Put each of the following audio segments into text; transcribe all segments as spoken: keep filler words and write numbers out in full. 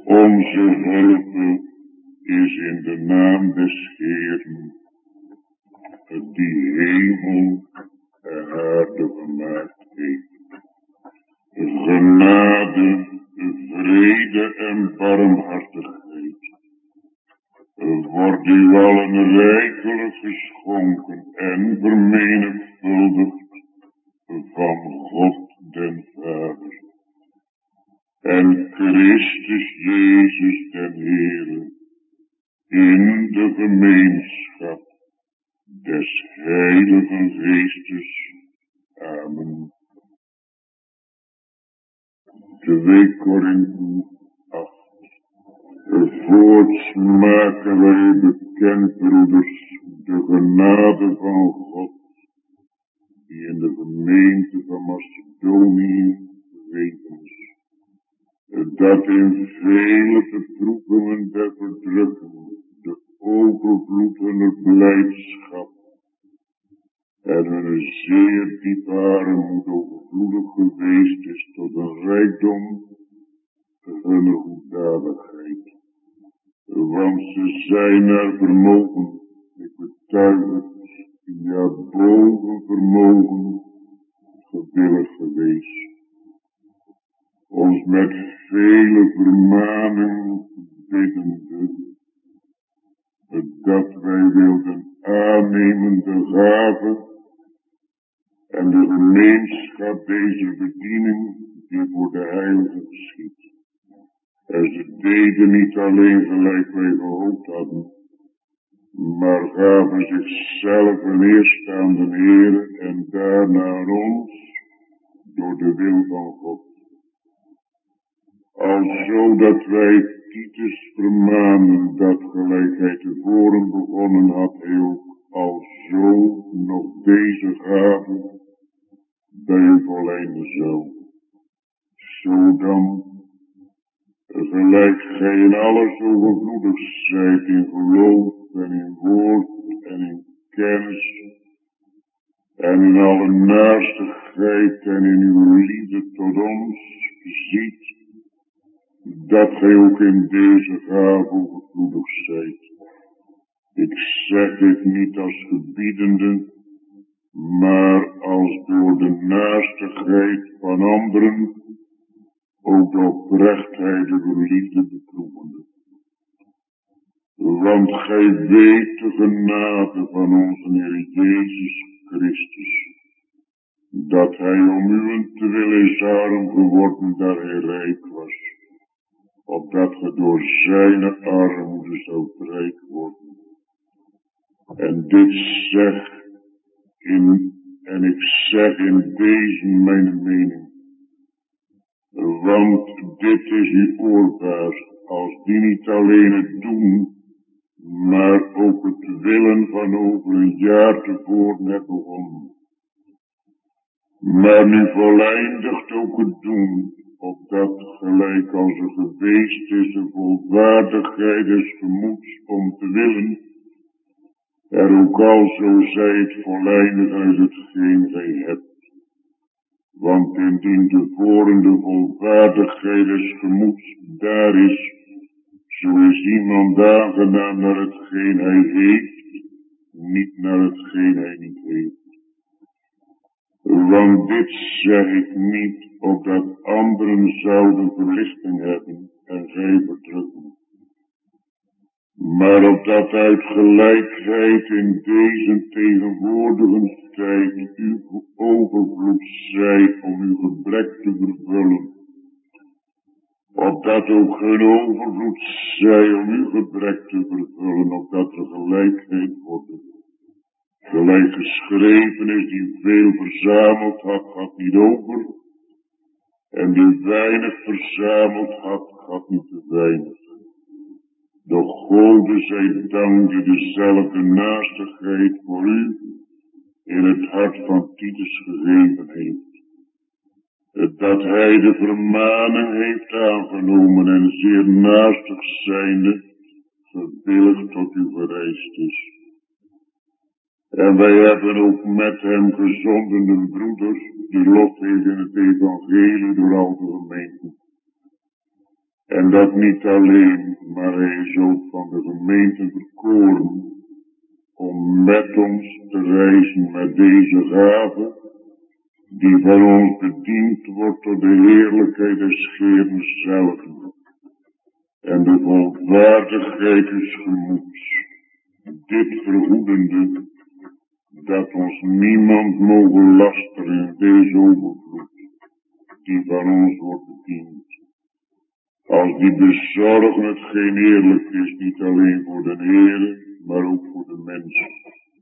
Onze hulp is in de naam des Heeren, die hemel en aarde gemaakt heeft. Genade, vrede en barmhartigheid wordt u allen rijkelijk geschonken en vermenigvuldigd van God den Vader en Christus Jezus den Heere in de gemeenschap des Heiligen Geestes. Amen. twee Korinthe acht. Voorts maken wij bekend, broeders, de genade van God, die in de gemeente van Macedonië gegeven is, dat in vele beproevingen der verdrukkingen de overvloed hunner blijdschap en hun zeer diepe armoede overvloedig geweest is tot een rijkdom hunner goeddadigheid. Want ze zijn naar vermogen, ik betuig het, ja boven vermogen gewillig geweest, ons met vele vermaningen biddende, dat wij wilden aannemen de gave en de gemeenschap deze bediening die voor de heiligen geschiet. En ze deden niet alleen gelijk wij gehoopt hadden, maar gaven zichzelf een eerst aan de Heere en daarna aan ons door de wil van God. Alzo dat wij Titus vermanen dat gelijk hij tevoren begonnen had, hij ook alzo nog deze gave bij u volleinden zou. Zo dan, gelijk gij in alles overvloedig zijt in geloof en in woord en in kennis en in alle naastigheid en in uw liefde tot ons ziet, dat gij ook in deze gave overvloedig zijt. Ik zeg het niet als gebiedende, maar als door de naastigheid van anderen, ook de oprechtheid door liefde beproevende. Want gij weet de genade van onze Heer Jezus Christus, dat hij om uwentwil is arm geworden, daar hij rijk was, opdat ge door zijn armoede zoudt rijk worden. En dit zeg in, en ik zeg in deze mijn mening, want dit is u oorbaar, als die niet alleen het doen, maar ook het willen van over een jaar tevoren hebben begonnen. Maar nu voleindigt ook het doen, opdat gelijk als er geweest is een volvaardigheid des gemoeds om te willen, er ook alzo zij het voleindigen uit hetgeen gij hebt. Want indien tevoren de volvaardigheid des gemoeds daar is, zo is iemand aangenaam naar hetgeen hij heeft, niet naar hetgeen hij niet heeft. Want dit zeg ik niet, opdat anderen zouden verlichting hebben en gij verdrukken, maar opdat uit gelijkheid in deze tegenwoordige tijd uw overvloed zij om uw gebrek te vervullen, opdat ook hun overvloed zij om uw gebrek te vervullen, opdat er gelijkheid wordt. Gelijk geschreven is, die veel verzameld had, gaat niet over, en die weinig verzameld had, gaat niet te weinig. Doch Gode zij dank die dezelfde naastigheid voor u in het hart van Titus gegeven heeft. Dat hij de vermaning heeft aangenomen en zeer naastig zijnde gewillig tot u gereisd is. En wij hebben ook met hem gezonden een broeder die lof heeft in het evangelie door al de gemeenten. En dat niet alleen, maar hij is ook van de gemeente verkoren om met ons te reizen met deze gave, die van ons bediend wordt door de heerlijkheid des Heeren zelf. En de volvaardigheid des gemoeds, dit verhoedende, dat ons niemand mogen lasteren in deze overvloed, die van ons wordt bediend. Als die bezorgen hetgeen eerlijk is, niet alleen voor de Heere, maar ook voor de mensen.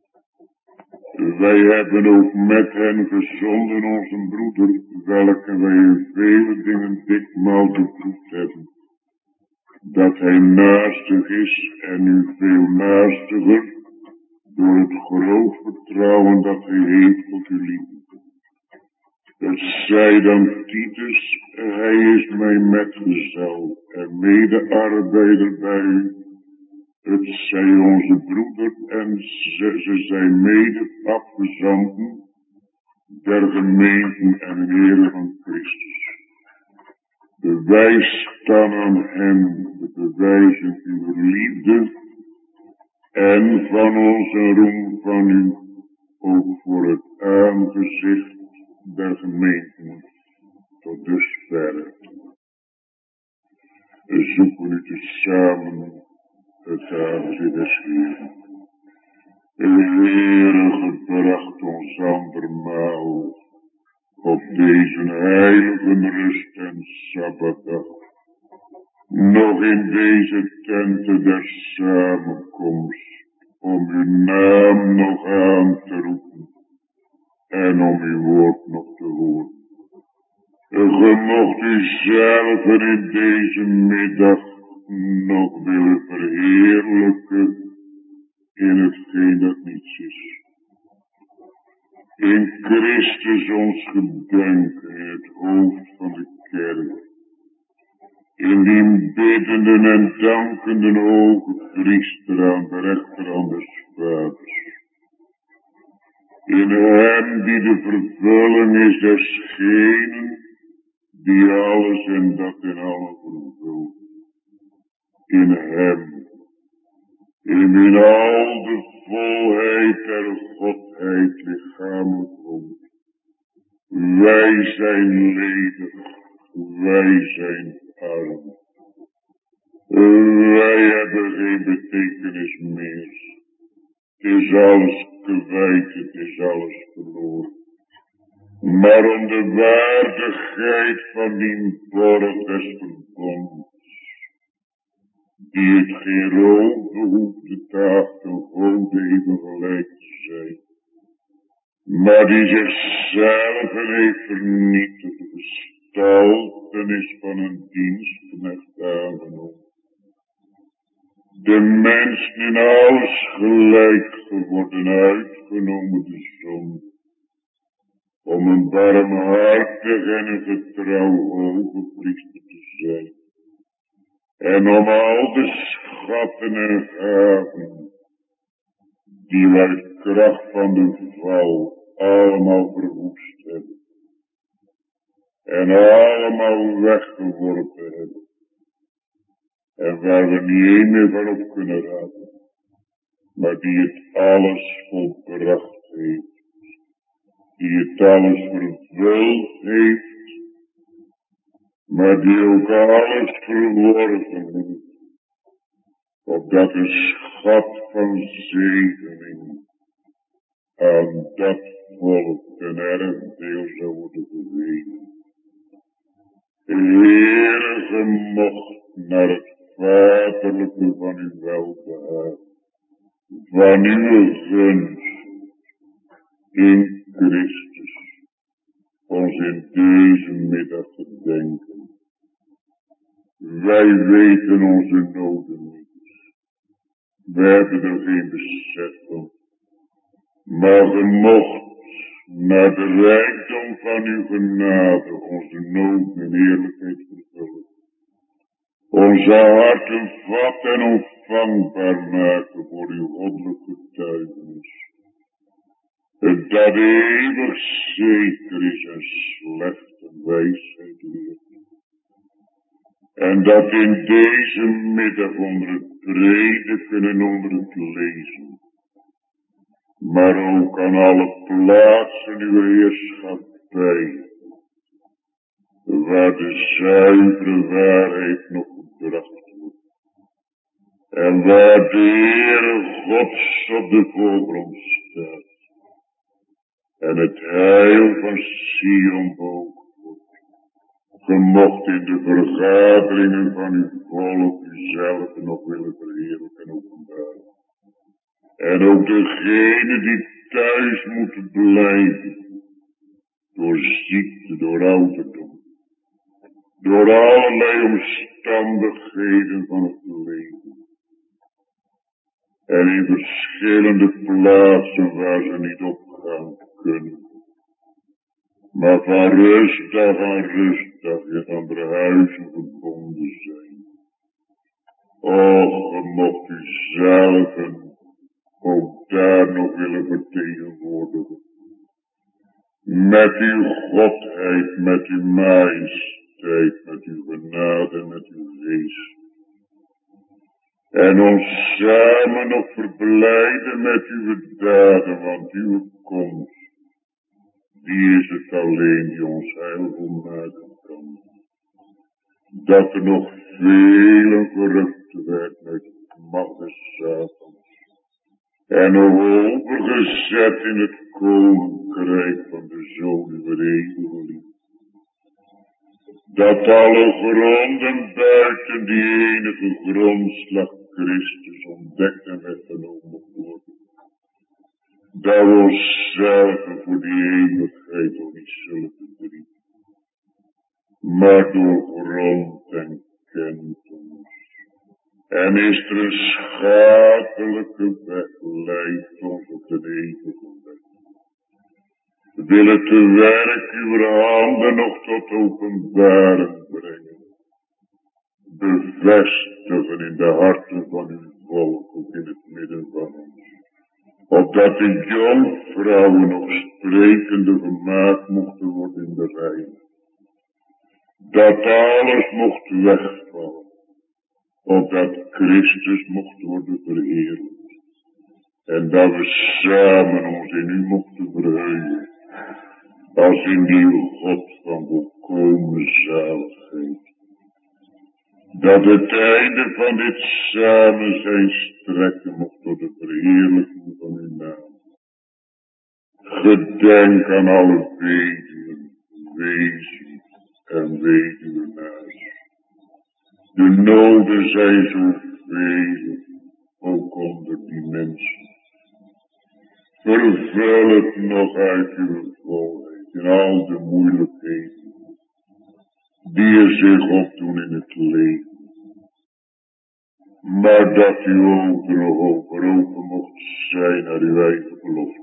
Wij hebben ook met hen gezonden onze broeder, welke wij in vele dingen dikmaal beproefd hebben. Dat hij naastig is en nu veel naastiger, door het groot vertrouwen dat hij heeft tot u liefde. Het zij dan Titus, hij is mijn metgezel en medearbeider bij u. Het zij onze broeder en ze, ze zijn mede afgezanten der gemeenten en Heere van Christus. Bewijs dan aan hen de bewijzen uw liefde en van onze roem van u, ook voor het aangezicht der gemeenten, tot dusverre. We zoeken u tezamen het aangezicht des Heeren. Heere, gebracht ons andermaal op deze heilige rust en sabbatdag, nog in deze tenten der samenkomst, om uw naam nog aan te roepen en om uw woord nog te horen. Ge mocht u zelf in deze middag nog willen verheerlijken in hetgeen dat niets is. In Christus ons gedenken, in het hoofd van de kerk. In die biddende en dankende hoge priester aan de rechterhand des Vaders. In hem die de vervulling is desgenen die alles en dat in allen vervult. In hem, in wie al de volheid der Godheid lichamelijk woont. Wij zijn ledig, wij zijn arm. Wij hebben geen betekenis meer. Het is alles kwijt, het is alles verloren. Maar om de waardigheid van die borg des verbonds, die het geen rood behoeft de taak ten gode even gelijk te zijn, maar die zichzelf heeft vernietigd, de gestaltenis van een dienstknecht aangenomen. De mens in alles gelijk geworden, uitgenomen de zonde, om een barmhartig en een getrouw hoge priester te zijn. En om al de schatten en gaven, die wij kracht van de val allemaal verwoest hebben. En allemaal weggeworpen hebben. En waar we niet één meer van op kunnen raken. Maar die het alles volbracht heeft. Die het alles vervuld heeft. Maar die ook alles verworven heeft. Opdat een schat van zegening aan dat volk ten erfdeel zou worden gegeven. Heere, gemocht naar het vaderlijke van uw welbehagen, van uw gunst in Christus, ons in deze middag gedenken. Wij weten onze noden niet. We hebben er geen besef van. Maar gemocht naar de rijkdom van uw genade onze nood en eerlijkheid vervullen. Onze harten vat en ontvangbaar maken voor uw goddelijke getuigenis. Dat eeuwig zeker is en slechte wijsheid leert. En dat in deze middag onder het prediken en onder het lezen, maar ook aan alle plaatsen uw heerschappij, waar de zuivere waarheid nog gebracht wordt. En waar de Heere Gods op de voorgrond staat. En het heil van Sion behoogd wordt. Ge mocht in de vergaderingen van uw volk uzelf nog willen verheerlijken en openbaren. En ook degene die thuis moeten blijven. Door ziekte, door ouderdom. Door allerlei omstandigheden van het leven. En in verschillende plaatsen waar ze niet opgaan kunnen. Maar van rustdag aan rustdag in andere huizen gebonden zijn. Och, ge mocht u zelf ook daar nog willen vertegenwoordigen. Met uw godheid, met uw majesteit, met uw genade, met uw geest. En ons samen nog verblijden met uw daden, want uw komst, die is het alleen die ons heil volmaken kan. Dat er nog velen gerukt werd met de macht des Satans. En nog overgezet in het koninkrijk van de Zoon uw eeuwige liefde. Dat alle gronden buiten die enige grondslag Christus ontdekt en weggenomen worden. Dat we onszelf voor die eeuwigheid ook niet zullen bedriegen. Maar door grond en kennis. En is er een schadelijke weg, leidt ons op de eeuwige weg. We willen te werk uw handen nog tot openbaring brengen. Bevestigen in de harten van uw volk, ook in het midden van ons. Opdat de jonkvrouwen nog sprekende gemaakt mochten worden in de rein. Dat alles mocht wegvallen. Opdat Christus mocht worden verheerlijkt. En dat we samen ons in u mochten verheugen. Als in die God van volkomen zaligheid. Dat het einde van dit samen zijn strekken mocht tot de verheerlijking van uw naam. Gedenk aan alle weduwen, wezen en weduwenaars. De noden zijn zoveel, ook onder die mensen. Vervul het nog uit uw volheid in al de moeilijkheden die er zich opdoen in het leven. Maar dat u ook nog over open mocht zijn naar uw eigen belofte.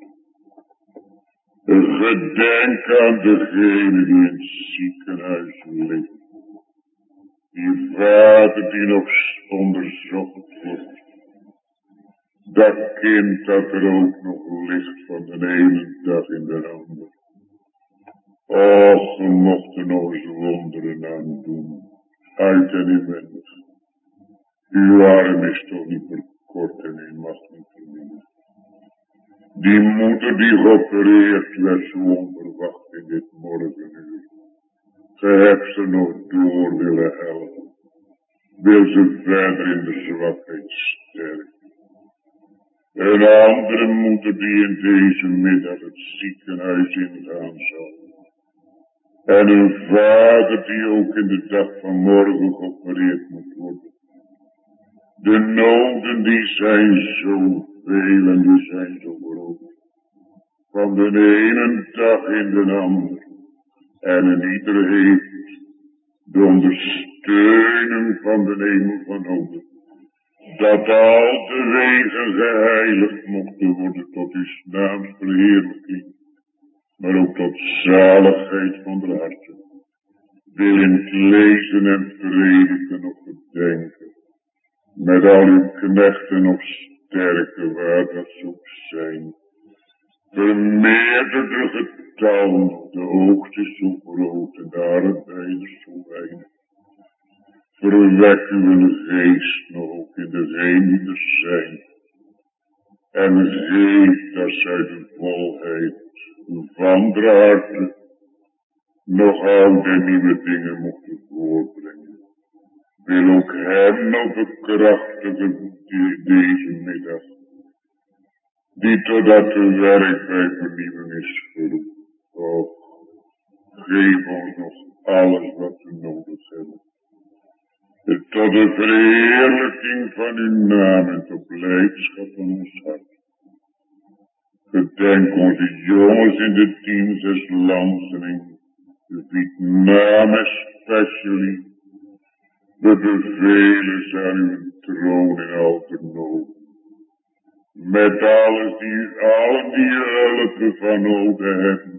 Gedenk aan degene die in het ziekenhuis ligt. Die vader die nog onderzocht wordt. Dat kind dat er ook nog ligt van de ene dag in de andere. Och, ge mocht er nog eens wonderen aan doen. Uit en inwendig. Uw arm is toch niet verkort en u mag niet verminderen. Die moeder die geopereerd werd zo onverwacht in dit morgenuur. Ge hebt ze nog door willen helpen. Wil ze verder in de zwakheid sterken. Een andere moeder die in deze middag het ziekenhuis ingaan zal. En een vader die ook in de dag van morgen geopereerd moet worden. De noden die zijn zoveel en die zijn zo groot. Van de ene dag in de andere. En een ieder heeft de ondersteuning van de hemel van nodig. Dat al de wegen geheiligd mochten worden tot uw naams verheerlijking. Maar ook tot zaligheid van de harten. Wil in het lezen en prediken nog gedenken. Met al uw knechten nog sterken waar dat zoek zijn. Vermeerder de getallen, de hoogte is zo groot en de arbeiders zo weinig. Verwek uw geest nog ook in degenen die er zijn. En geef dat zij de volheid van de harte nog oude nieuwe dingen mochten voorbrengen. Wil ook hem nog bekrachtigen die deze middag, die totdat de werk bij vernieuwing is geroepen. Och, geef ons nog alles wat we nodig hebben. Tot de verheerlijking van uw naam en tot blijdschap van ons hart. Gedenk onze jongens in de dienst des lands en in Vietnam especially. We bevelen ze aan uw troon in alternood. Met alles die, allen die hulp van nodig hebben.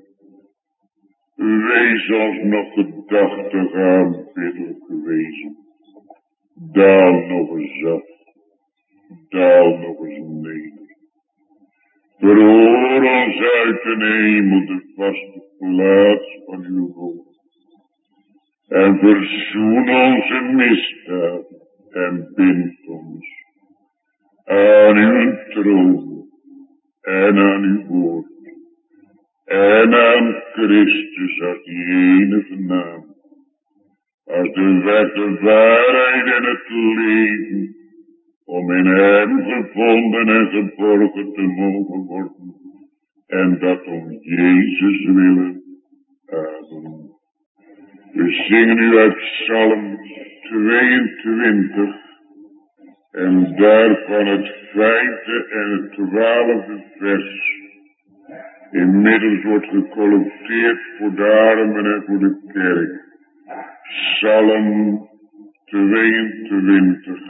Wees ons nog gedachtig aanbiddelijk wezen. Daal nog eens af. Daal nog eens neder. Verhoor ons uit de hemel de vaste plaats van uw woord. En verzoen onze misdaden en bind ons aan uw troon en aan uw woord. En aan Christus als die enige naam. Als de weg, de waarheid en het leven. Om in hem gevonden en geborgen te mogen worden. En dat om Jezus willen. Amen. We zingen nu uit Psalm tweeëntwintig. En daarvan het vijfde en het twaalfde vers. Inmiddels wordt gecollecteerd voor de armen en voor de kerk. Psalm tweeëntwintig.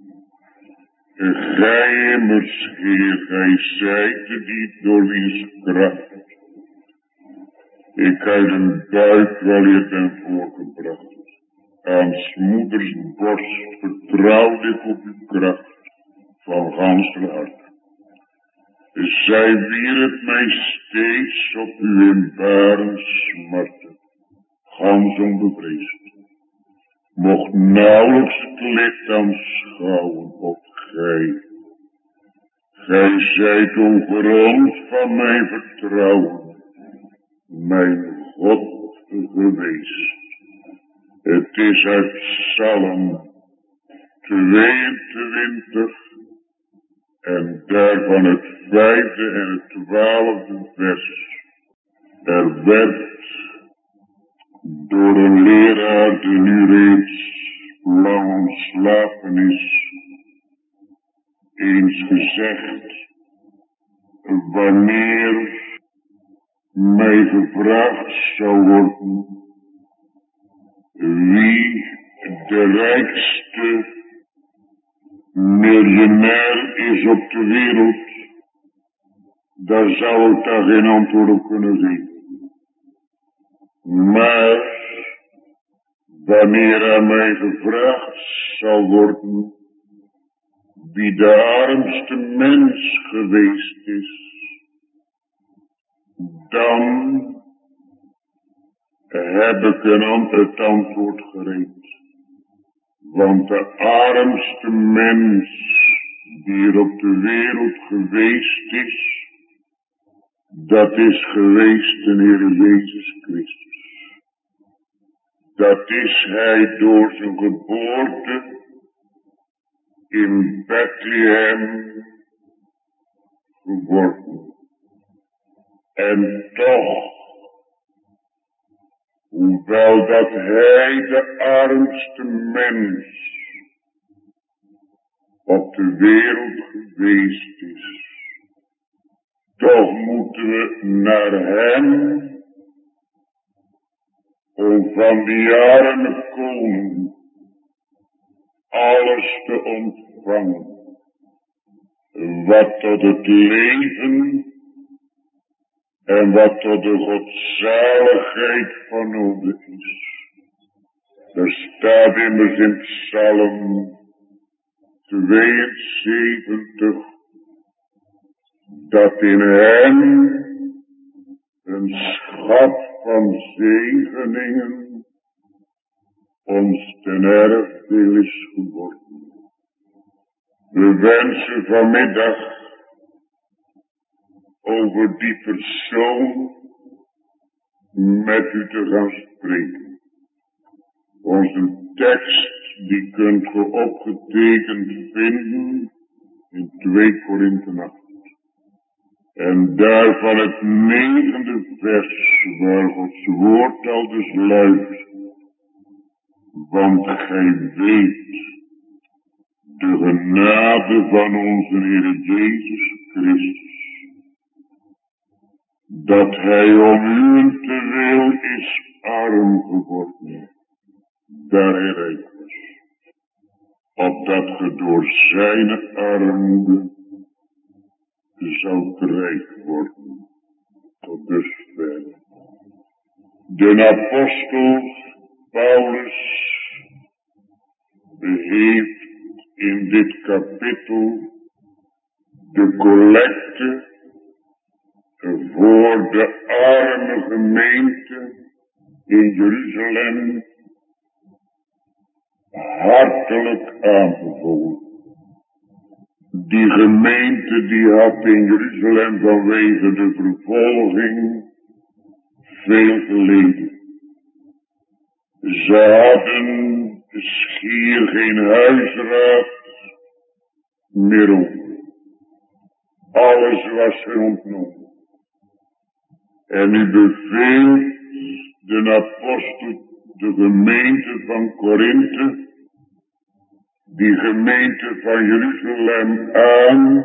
Gij immers, Heer, gij zijt de diep door wiens kracht ik uit een buik wel hier ben voorgebracht. Aan 's moeders borst vertrouwde ik op uw kracht van ganse hart. Zij wierp mij steeds op uw inbaren smarten, gans onbevreesd. Mocht nauwelijks het licht aanschouwen op gij. Gij zijt over ons van mijn vertrouwen, mijn God geweest. Het is uit Psalm tweeëntwintig en daarvan het vijfde en het twaalfde vers. Er werd door een leraar die nu reeds lang ontslapen is, eens gezegd, wanneer mij gevraagd zou worden wie de rijkste miljonair is op de wereld, daar zou ik daar geen antwoord op kunnen geven. Maar wanneer er mij gevraagd zou worden wie de armste mens geweest is, dan heb ik een het antwoord gereed. Want de armste mens die er op de wereld geweest is, dat is geweest de Heer Jezus Christus. Dat is hij door zijn geboorte in Bethlehem geworden. En toch, hoewel dat hij de armste mens op de wereld geweest is, toch moeten we naar hem om van die arme koning alles te ontvangen wat tot het leven en wat tot de godzaligheid van nodig is. Er staat immers in Psalm tweeënzeventig dat in hem een schat van zegeningen ons ten erfdeel is geworden. We wensen vanmiddag over die persoon met u te gaan spreken. Onze tekst die kunt ge opgetekend vinden in twee Korinthe acht. En daarvan het negende vers waar Gods woord al dus luidt. Want gij weet de genade van onze Heer Jezus Christus, dat hij om uwentwil is arm geworden, daar hij rijk was, opdat ge door zijn armoede zou rijk worden. Tot dusver. De apostel Paulus heeft in dit kapittel de collecte voor de arme gemeente in Jeruzalem hartelijk aanbevolen. Die gemeente die had in Jeruzalem vanwege de vervolging veel geleden. Ze hadden schier geen huisraad meer over. Alles was hun ontnomen. En u beveelt de apostel de gemeente van Korinthe, die gemeente van Jeruzalem aan,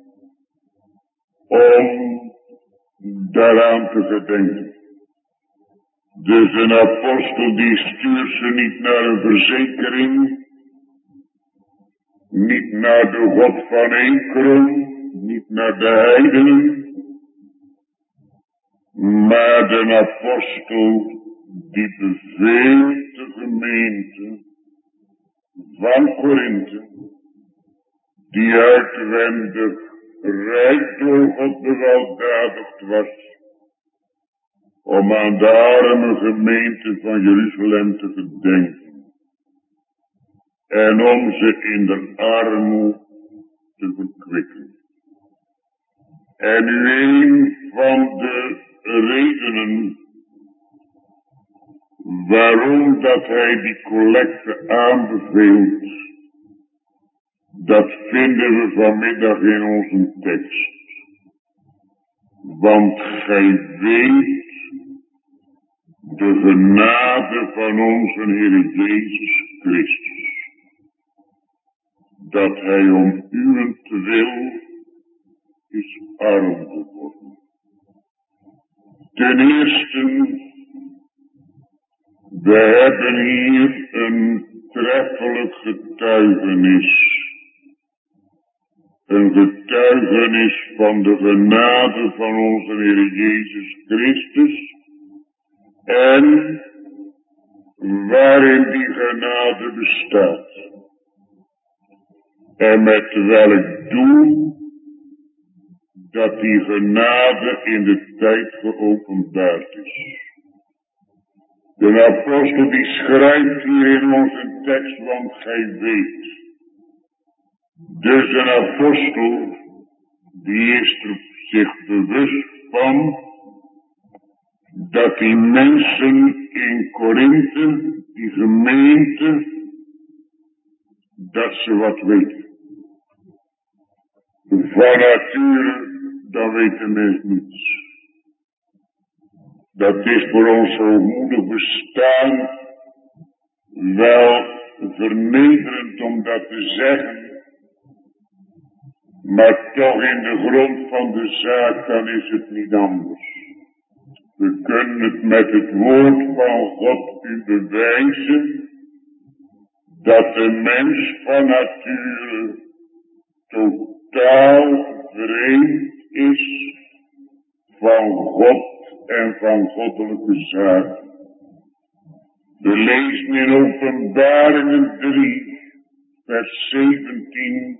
om daaraan te gedenken. Dus een apostel die stuurt ze niet naar een verzekering, niet naar de God van Ekron, niet naar de heidenen, maar de apostel die beveelt de gemeente van Korinthe, die uitwendig rijk door God bewelddadigd was, om aan de arme gemeente van Jeruzalem te gedenken. En om ze in de armoede te verkwikken. En een van de redenen waarom dat hij die collecte aanbeveelt, dat vinden we vanmiddag in onze tekst. Want gij weet de genade van onze Heer Jezus Christus, dat hij om uwentwil is arm geworden. Ten eerste, we hebben hier een treffelijk getuigenis. Een getuigenis van de genade van onze Heer Jezus Christus. En waarin die genade bestaat. En met welk doel dat die genade in de tijd geopenbaard is. De apostel die schrijft hier in onze tekst, want gij weet. Dus een apostel die is er zich bewust van dat die mensen in Korinthe, die gemeente, dat ze wat weten. Van nature, dan weet de mens niets. Dat is voor ons hoogmoedig bestaan wel vernederend om dat te zeggen. Maar toch in de grond van de zaak, dan is het niet anders. We kunnen het met het woord van God u bewijzen dat de mens van nature totaal vreemd is van God en van goddelijke zaken. We lezen in Openbaringen drie, vers zeventien,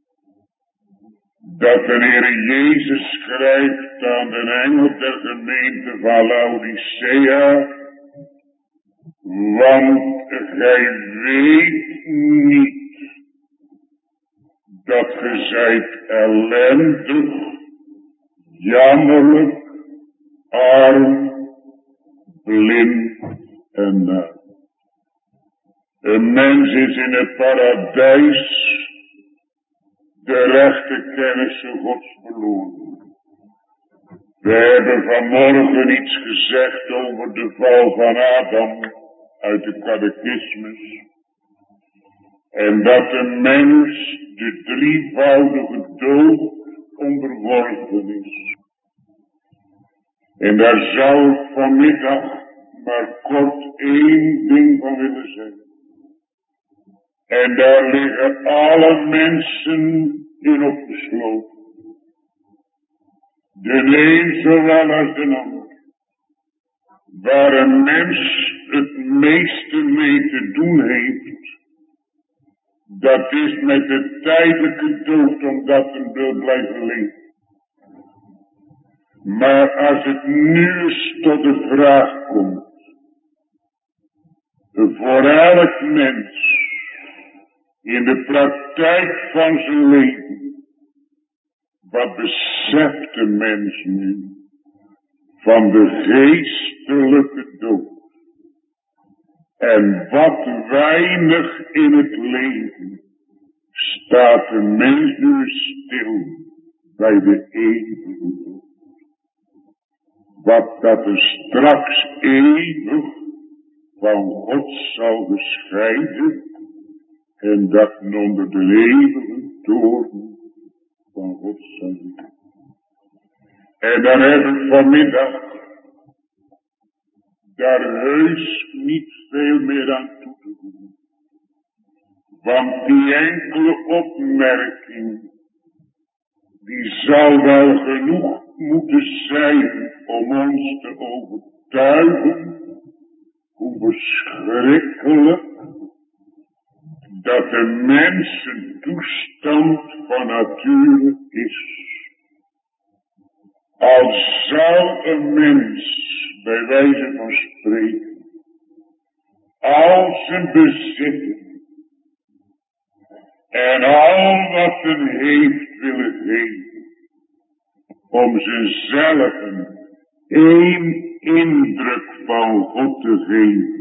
dat de Heer Jezus schrijft aan de engel der gemeente van Laodicea, Want gij weet niet dat ge zijt ellendig, jammerlijk, arm, blind en naakt. Een mens is in het paradijs de rechte kennissen Gods verloren. We hebben vanmorgen iets gezegd over de val van Adam uit de catechismus. En dat een mens de drievoudige dood onderworpen is. En daar zou ik vanmiddag maar kort één ding van willen zeggen. En daar liggen alle mensen in opgesloten. De een zowel als de ander. Waar een mens het meeste mee te doen heeft, dat is met de tijdelijke dood, omdat een wil blijven leven. Maar als het nu eens tot de vraag komt, voor elk mens, in de praktijk van zijn leven, wat beseft de mens nu van de geestelijke dood? En wat weinig in het leven staat de mens nu stil bij de eeuwige dood. Wat dat er straks eeuwig van God zal gescheiden en dat onder de eeuwige toorn van God zal zijn. En dan heb ik vanmiddag daar heus niet veel meer aan toe te voegen. Want die enkele opmerking, die zal wel genoeg moeten zijn om ons te overtuigen hoe verschrikkelijk dat de mens een toestand van nature is. Als zou een mens, bij wijze van spreken, al zijn bezitten en al wat men heeft willen geven, om zichzelf één indruk van God te geven,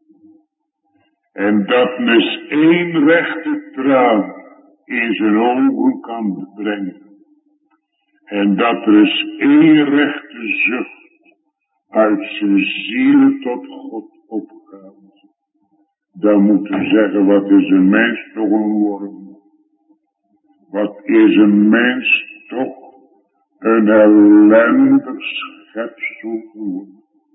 en dat dus één rechte traan in zijn ogen kan brengen, en dat er is één rechte zucht uit zijn ziel tot God opgaat, dan moet je zeggen, wat is een mens toch een worm? Wat is een mens toch een ellendig schepsel geworden?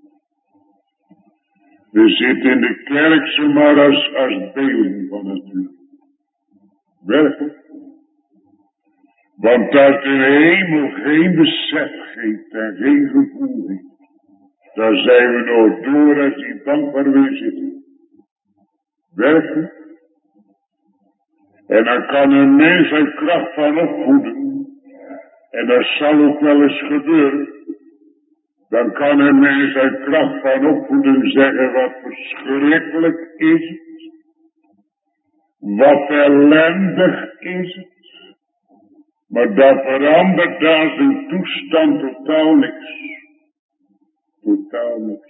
We zitten in de kerk zomaar als, als beelden van natuur. Werkelijk. Want als de hemel geen besef geeft en geen gevoel heeft, dan zijn we nog door als die bank waar we zitten. Werkelijk. En dan kan een mens uit kracht van opvoeden, en dat zal ook wel eens gebeuren, dan kan een mens uit kracht van opvoeding zeggen, wat verschrikkelijk is het, wat ellendig is het, maar dat verandert dan zijn toestand totaal niks. Totaal niks.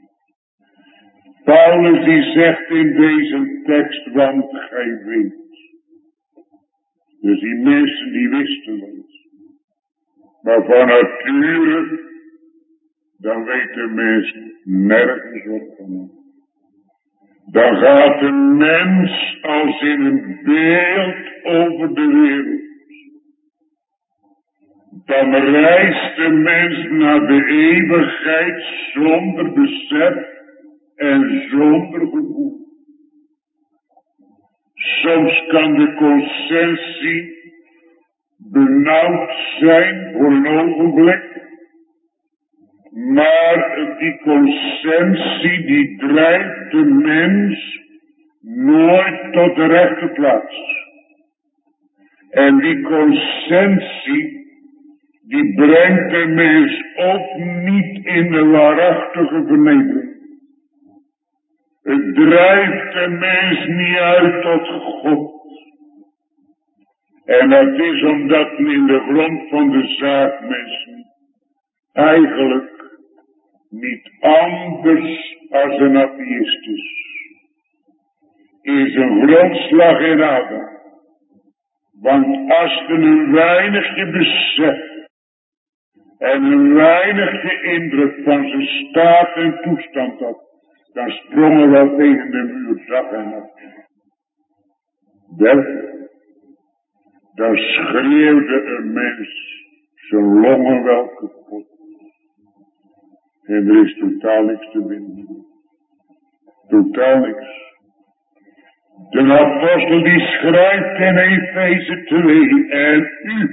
Paulus die zegt in deze tekst, want gij weet. Dus die mensen die wisten het. Maar van nature, dan weet de mens nergens wat van. Dan gaat de mens als in een beeld over de wereld. Dan reist de mens naar de eeuwigheid zonder besef en zonder gevoel. Soms kan de conscientie benauwd zijn voor een ogenblik. Maar die conscientie die drijft de mens nooit tot de rechte plaats. En die conscientie die brengt de mens ook niet in de waarachtige vernedering. Het drijft de mens niet uit tot God. En dat is omdat men in de grond van de zaak mensen eigenlijk niet anders als een atheïst is. Is een grondslag in Adam. Want als je een weinigje beseft en een weinigje indruk van zijn staat en toestand had, dan sprongen wel tegen de muur dag en nacht. Wel, dan schreeuwde een mens zijn longen wel kapot. En er is totaal niks te winnen. Totaal niks. De apostel die schrijft in Efeze twee, en u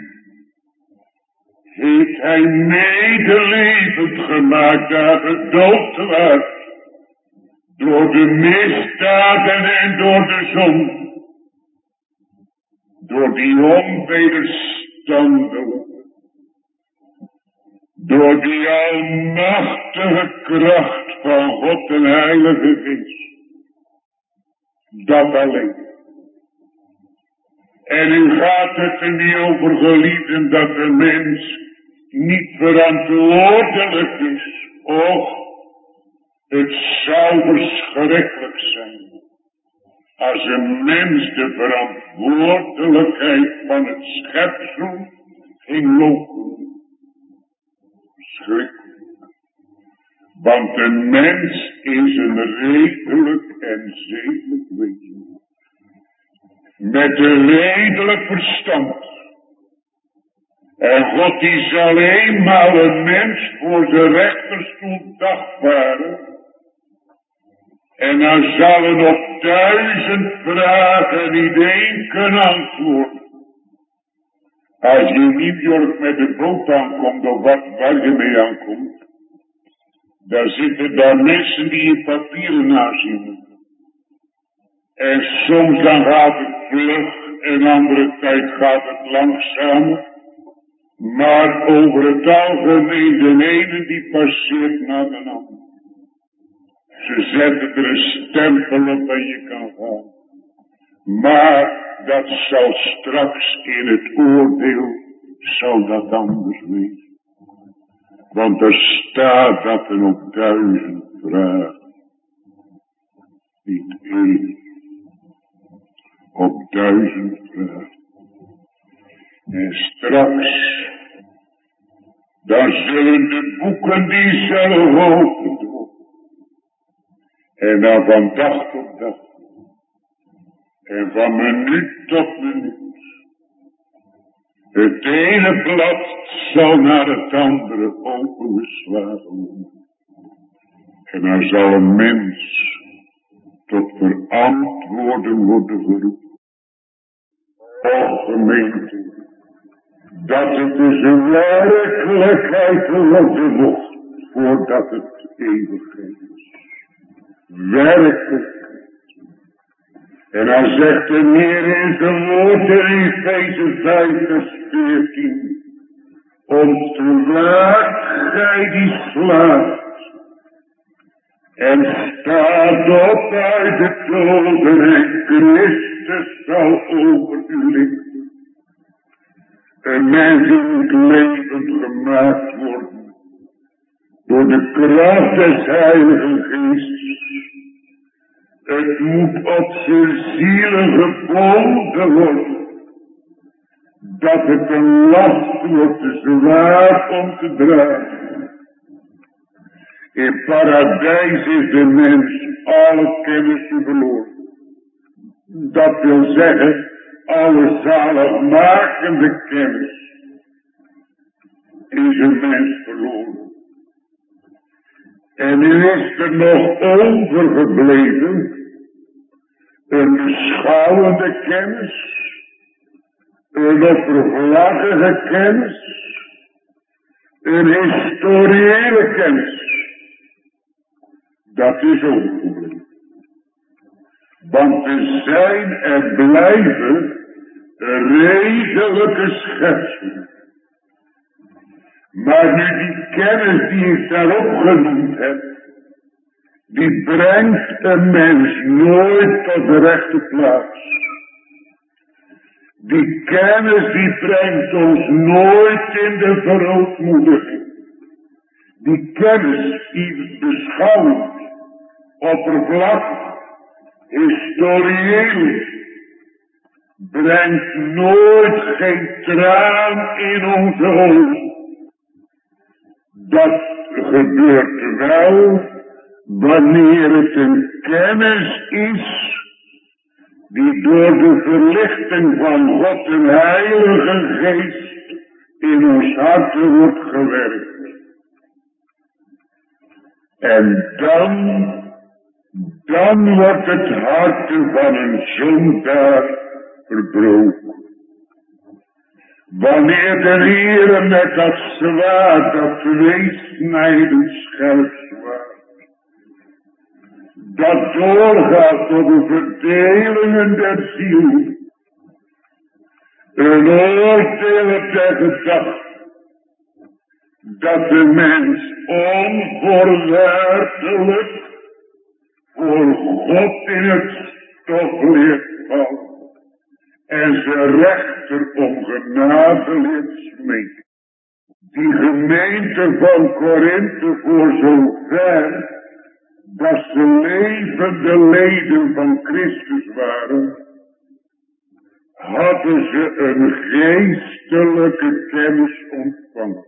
heeft hij medelevend gemaakt daar gedood werd, door de misdaden en door de zonde, door die onwederstandelijke, door die almachtige kracht van God de Heilige Geest. Dat alleen. En nu gaat het er niet over, geliefden, dat de mens niet verantwoordelijk is. Och, het zou verschrikkelijk zijn als een mens de verantwoordelijkheid van het schepsel ging lopen. Verschrikkelijk. Want een mens is een redelijk en zedelijk wezen. Met een redelijk verstand. En God die zal eenmaal een mens voor zijn rechterstoel dagvaren. En dan zal er op duizend vragen niet één kunnen antwoorden. Als je in New York met de boot aankomt of wat waar je mee aankomt. Daar zitten daar mensen die je papieren nazien. En soms dan gaat het vlug en andere tijd gaat het langzamer. Maar over het algemeen de ene die passeert naar de ander. Ze zetten er een stempel op en je kan gaan. Maar dat zal straks in het oordeel, zal dat anders wezen. Want er staat dat er op duizend vragen, niet één, op duizend vragen. En straks, dan zullen de boeken die zelf opend worden. En dan van dag tot dag. En van minuut tot minuut. Het ene blad zal naar het andere opengeslagen worden. En dan zal een mens tot verantwoording worden geroepen. O gemeente, dat het dus een werkelijkheid worden mocht, voordat het eeuwigheid is. Werkelijk. En dan zegt de Heer in zijn woord in Efeze vijf vers veertien. Ontwaakt gij die slaapt. En staat op uit de doden en Christus zal over u lichten. Een mens die moet levend gemaakt worden. Door de kracht des Heilige Geestes. Het moet op zijn zielen gebonden worden. Dat het een last wordt te zwaar om te dragen. In paradijs is de mens alle kennis verloren. Dat wil zeggen, alle zaligmakende kennis is een mens verloren. En nu is er nog overgebleven een beschouwende kennis, een oppervlakkige kennis, een historiële kennis. Dat is overgebleven. Want er zijn en blijven redelijke schepselen. Maar nu die kennis die ik daarop genoemd heb, die brengt een mens nooit tot de rechte plaats. Die kennis die brengt ons nooit in de verootmoediging. Die kennis die beschouwend, oppervlakkig, historieel, brengt nooit geen traan in onze ogen. Dat gebeurt wel wanneer het een kennis is die door de verlichting van God en Heilige Geest in ons harten wordt gewerkt. En dan, dan wordt het hart van een zondaar verbroken. Wanneer de Heere met dat zwaard, dat tweesnijdend scherpzwaard, dat doorgaat tot de verdelingen der ziel, een oordeel op de gedachte, dat de mens onvoorwaardelijk voor God in het stoplicht valt en zijn rechter om genade leert smeken. Die gemeente van Korinthe, voor zover dat ze levende leden van Christus waren, hadden ze een geestelijke kennis ontvangen.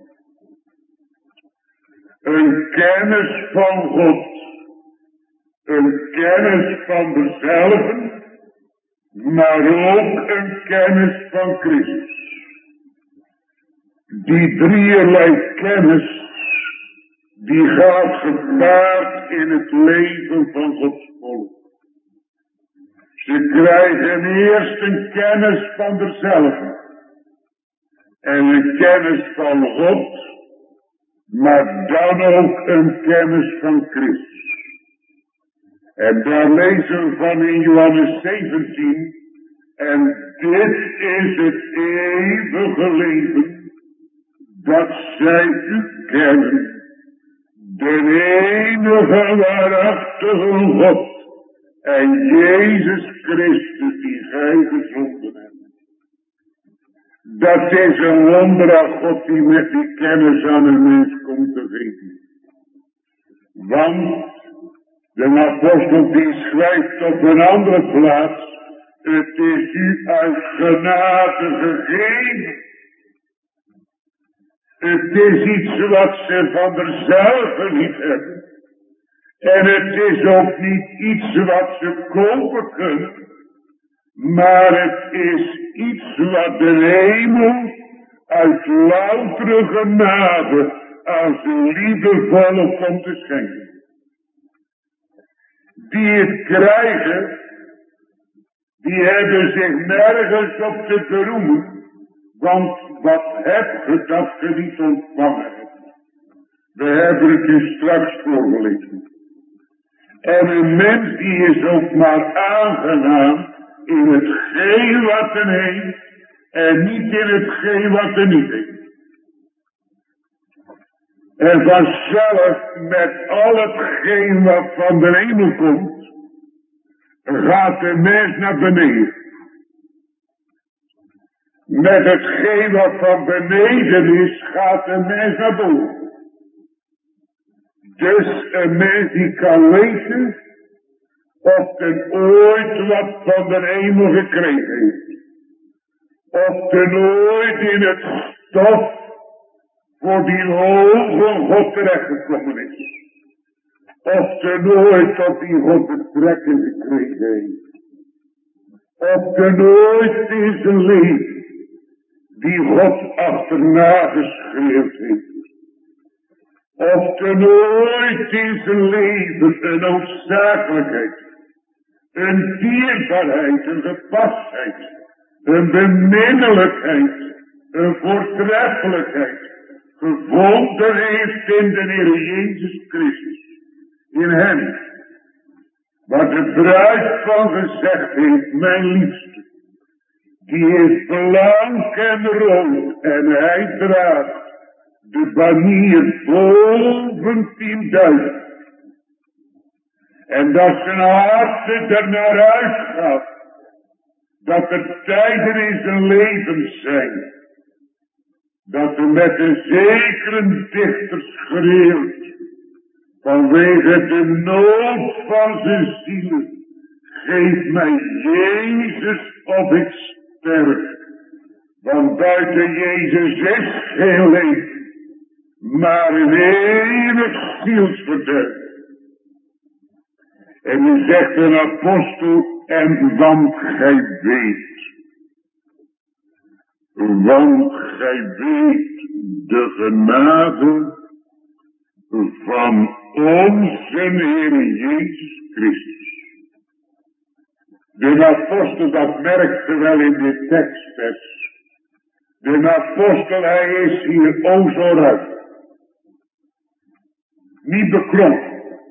Een kennis van God, een kennis van dezelfde, maar ook een kennis van Christus. Die drieërlei kennis, die gaat gepaard in het leven van Gods volk. Ze krijgen eerst een kennis van dezelfde en een kennis van God, maar dan ook een kennis van Christus. En daar lezen we van in Johannes zeventien. En dit is het eeuwige leven, dat zij u kennen, de enige waarachtige God en Jezus Christus die gij gezonden hebt. Dat is een wonder aan God die met die kennis aan een mens komt te geven. Want de apostel die schrijft op een andere plaats, het is u uit genade gegeven. Het is iets wat ze van derzelfde niet hebben. En het is ook niet iets wat ze kopen kunnen. Maar het is iets wat de hemel uit loutere genade aan zijn liefdevolle komt te schenken. Die het krijgen, die hebben zich nergens op te beroemen. Want wat heb je dat je niet ontvangen hebt? We hebben het u straks voorgelezen. En een mens die is ook maar aangenaam in hetgeen wat er heeft en niet in hetgeen wat er niet heeft. En vanzelf met al hetgeen wat van de hemel komt, gaat de mens naar beneden. Met hetgeen wat van beneden is, gaat de mens naar boven. Dus een mens die kan weten of ten ooit wat van de hemel gekregen heeft. Of ten ooit in het stof voor die hoge God terechtgekomen is. Of ten ooit op die God betrekking gekregen heeft. Of ten ooit in zijn leven die God achterna geschreeuwd heeft. Of ten ooit in zijn leven een noodzakelijkheid, een dierbaarheid, een gepastheid, een beminnelijkheid, een voortreffelijkheid gevonden heeft in de Heer Jezus Christus. In hem. Waar de bruid van gezegd heeft, mijn liefste, die is blank en rood en hij draagt de banier boven tienduizend. En dat zijn hart er naar uitgaat. Dat er tijden in zijn leven zijn. Dat er met een zekere dichter schreeuwt. Vanwege de nood van zijn zielen. Geef mij Jezus of ik sterf. Want buiten Jezus is geen leven. Maar een eeuwig zielsverderf. En nu zegt een apostel, en want gij weet. Want gij weet de genade van onze Heer Jezus Christus. De apostel, dat merkte wel in dit tekst. De apostel, hij is hier o zo ruim. Niet bekrompen.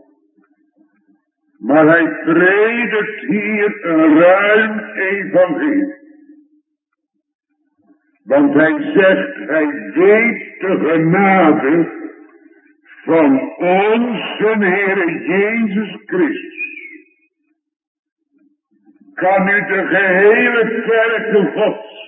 Maar hij predikt hier een ruim evangelie. Want hij zegt, hij weet de genade van onze Heer Jezus Christus. Kan u de gehele kerk Gods,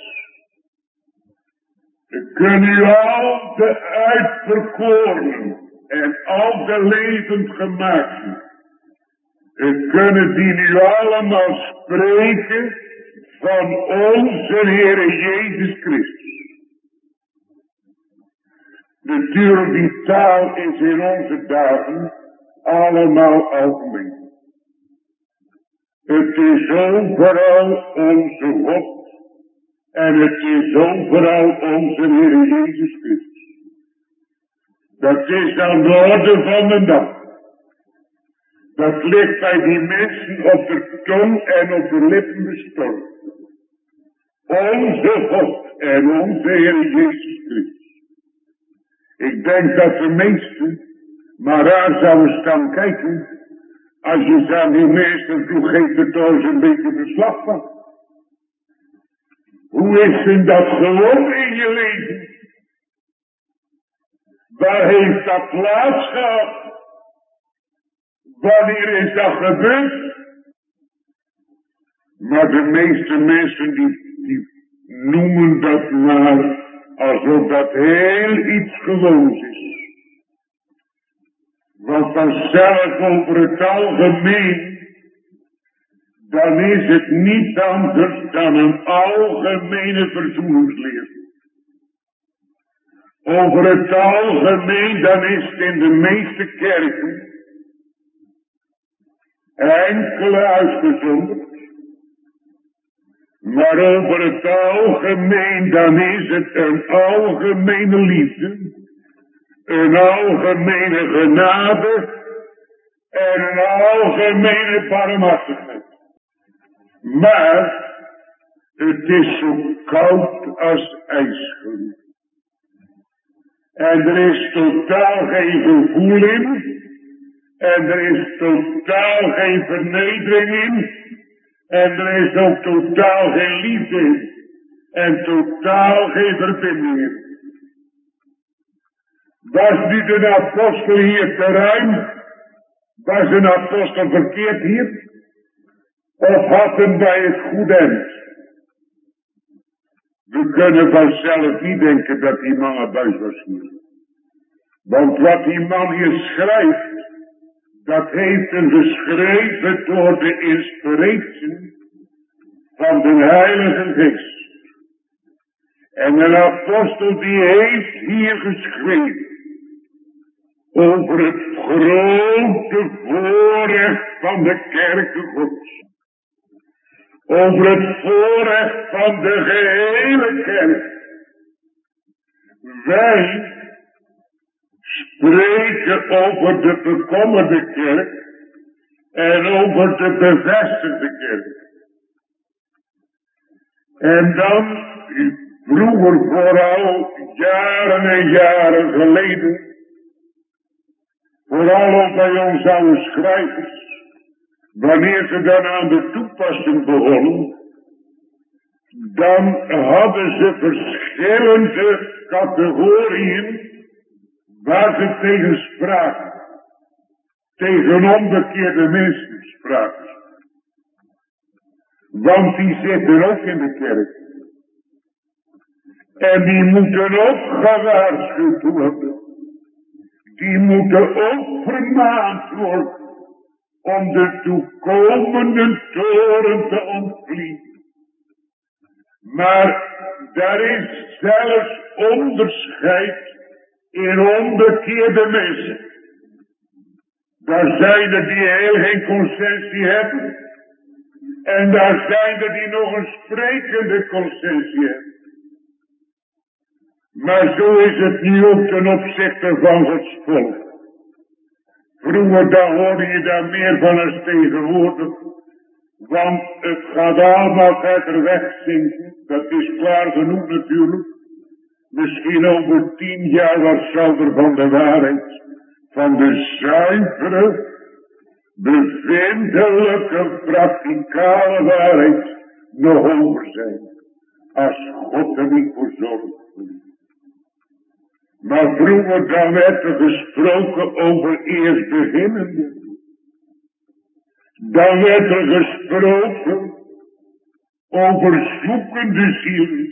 kun u al de uitverkorenen en al de levendgemaakten, kunnen die nu allemaal spreken van onze Heer Jezus Christus. Natuurlijk, die taal is in onze dagen allemaal algemeen. Het is overal onze God en het is overal onze Heer Jezus Christus. Dat is aan de orde van de dag. Dat ligt bij die mensen op de tong en op de lippen bestormd. Onze God en onze Heer Jezus Christus. Ik denk dat de meesten maar raar zouden staan kijken. Als je ze aan die meester toe geeft er toch eens een beetje verslag van. Hoe is denn dat gewoon in je leven? Waar heeft dat plaats gehad? Wanneer is dat gebeurd? Maar de meeste mensen die, die noemen dat maar alsof dat heel iets gewoons is. Want vanzelf over het algemeen, dan is het niet anders dan een algemene verzoeningsleer. Over het algemeen, dan is het in de meeste kerken enkele uitgezonderd. Maar over het algemeen, dan is het een algemene liefde, een algemene genade en een algemene barmhartigheid. Maar het is zo koud als ijsgloed. En er is totaal geen gevoel in. En er is totaal geen vernedering in. En er is ook totaal geen liefde in. En totaal geen verbinding in. Was nu de apostel hier te ruim? Was een apostel verkeerd hier? Of had hem bij het goede eind? We kunnen vanzelf niet denken dat die man een buis was hier. Want wat die man hier schrijft, dat heeft hem geschreven door de inspiratie van de Heilige Geest. En een apostel die heeft hier geschreven over het grote voorrecht van de kerken Gods. Over het voorrecht van de gehele kerk. Wij spreken over de bekommerde kerk en over de bevestigde kerk. En dan, vroeger vooral, jaren en jaren geleden, vooral ook bij ons oude schrijvers, wanneer ze dan aan de toepassing begonnen, dan hadden ze verschillende categorieën waar ze tegen spraken. tegen onbekeerde mensen spraken ze. Want die zitten ook in de kerk. En die moeten ook gewaarschuwd worden. Die moeten ook vermaand worden om de toekomende toren te ontvliegen. Maar daar is zelfs onderscheid in onbekeerde mensen. Daar zijn er die heel geen conscientie hebben. En daar zijn er die nog een sprekende conscientie hebben. Maar zo is het nu ook ten opzichte van Gods volk. Vroeger dan hoorde je daar meer van als tegenwoordig. Want het gaat allemaal verder wegzinken. Dat is klaar genoeg natuurlijk. Misschien over tien jaar wat zal er van de waarheid. Van de zuivere, bevindelijke, praktikale waarheid nog over zijn. Als God er niet voor zorgt. Maar vroeger dan werd er gesproken over eerstbeginnende. Dan werd er gesproken over zoekende zielen.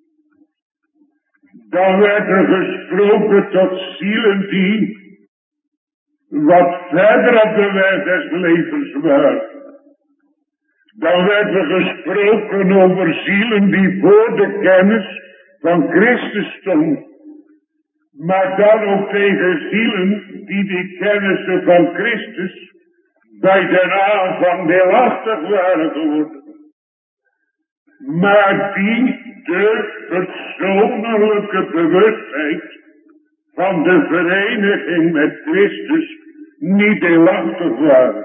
Dan werd er gesproken tot zielen die wat verder op de weg des levens waren. Dan werd er gesproken over zielen die voor de kennis van Christus stonden. Maar dan ook tegen zielen die die kennissen van Christus bij de aanvang deelachtig waren geworden. Maar die de persoonlijke bewustheid van de vereniging met Christus niet deelachtig waren.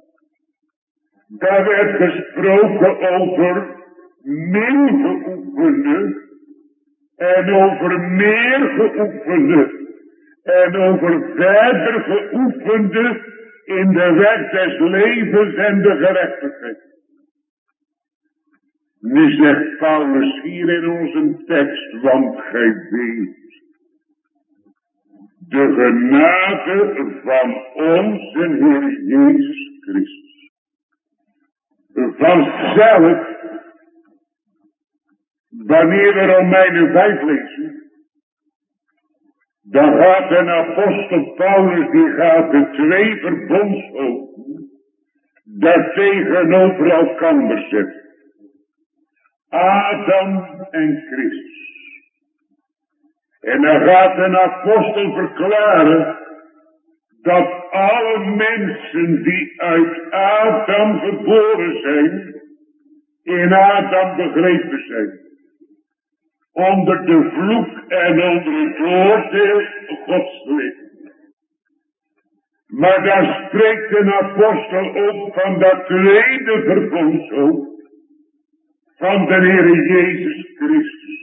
Daar werd gesproken over min geoefende en over meer geoefende en over verder geoefende in de weg des levens en de gerechtigheid. Nu zegt Paulus hier in onze tekst, want gij weet de genade van onze Heer Jezus Christus. Vanzelf, wanneer we Romeinen vijf lezen, dan gaat een apostel Paulus, die gaat de twee verbondshoofden daar tegenover elkaar zetten. Adam en Christus. En dan gaat een apostel verklaren dat alle mensen die uit Adam geboren zijn, in Adam begrepen zijn. Onder de vloek en onder het oordeel Gods leven. Maar daar spreekt een apostel ook van dat tweede verbondshoofd van de Heer Jezus Christus.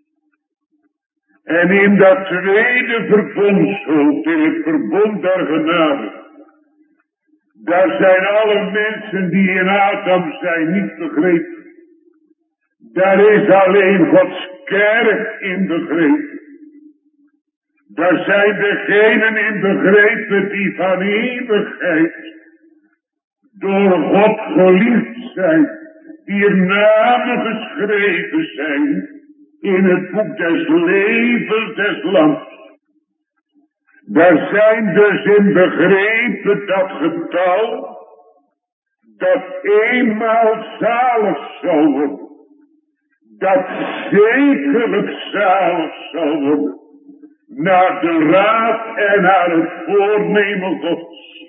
En in dat tweede verbondshoofd, in het verbond der genade, daar zijn alle mensen die in Adam zijn niet begrepen. Daar is alleen Gods kerk in begrepen. Daar zijn degenen in begrepen die van eeuwigheid door God geliefd zijn, wier namen geschreven zijn in het boek des levens des lands. Daar zijn dus in begrepen dat getal dat eenmaal zalig zal worden. Dat zekerlijk zalig zal worden. Naar de raad en naar het voornemen Gods.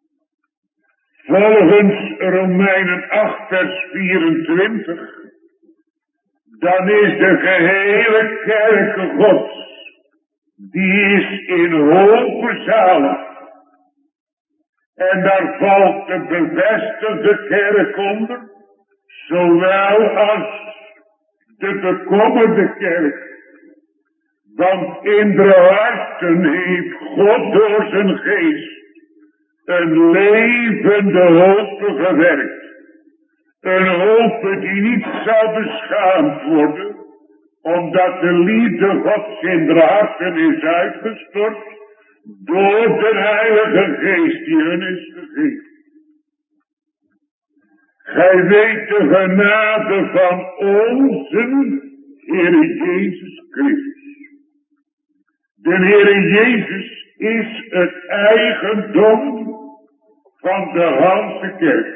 Volgens Romeinen acht vers vierentwintig. Dan is de gehele kerk Gods. Die is in hope zalig. En daar valt de bevestigde kerk onder. Zowel als de bekommerde kerk. Want in de harten heeft God door zijn geest een levende hoop gewerkt. Een hoop die niet zal beschaamd worden, omdat de liefde Gods in de harten is uitgestort, door de Heilige Geest die hun is gegeven. Gij weet de genade van onze Heere Jezus Christus. De Heere Jezus is het eigendom van de ganse kerk.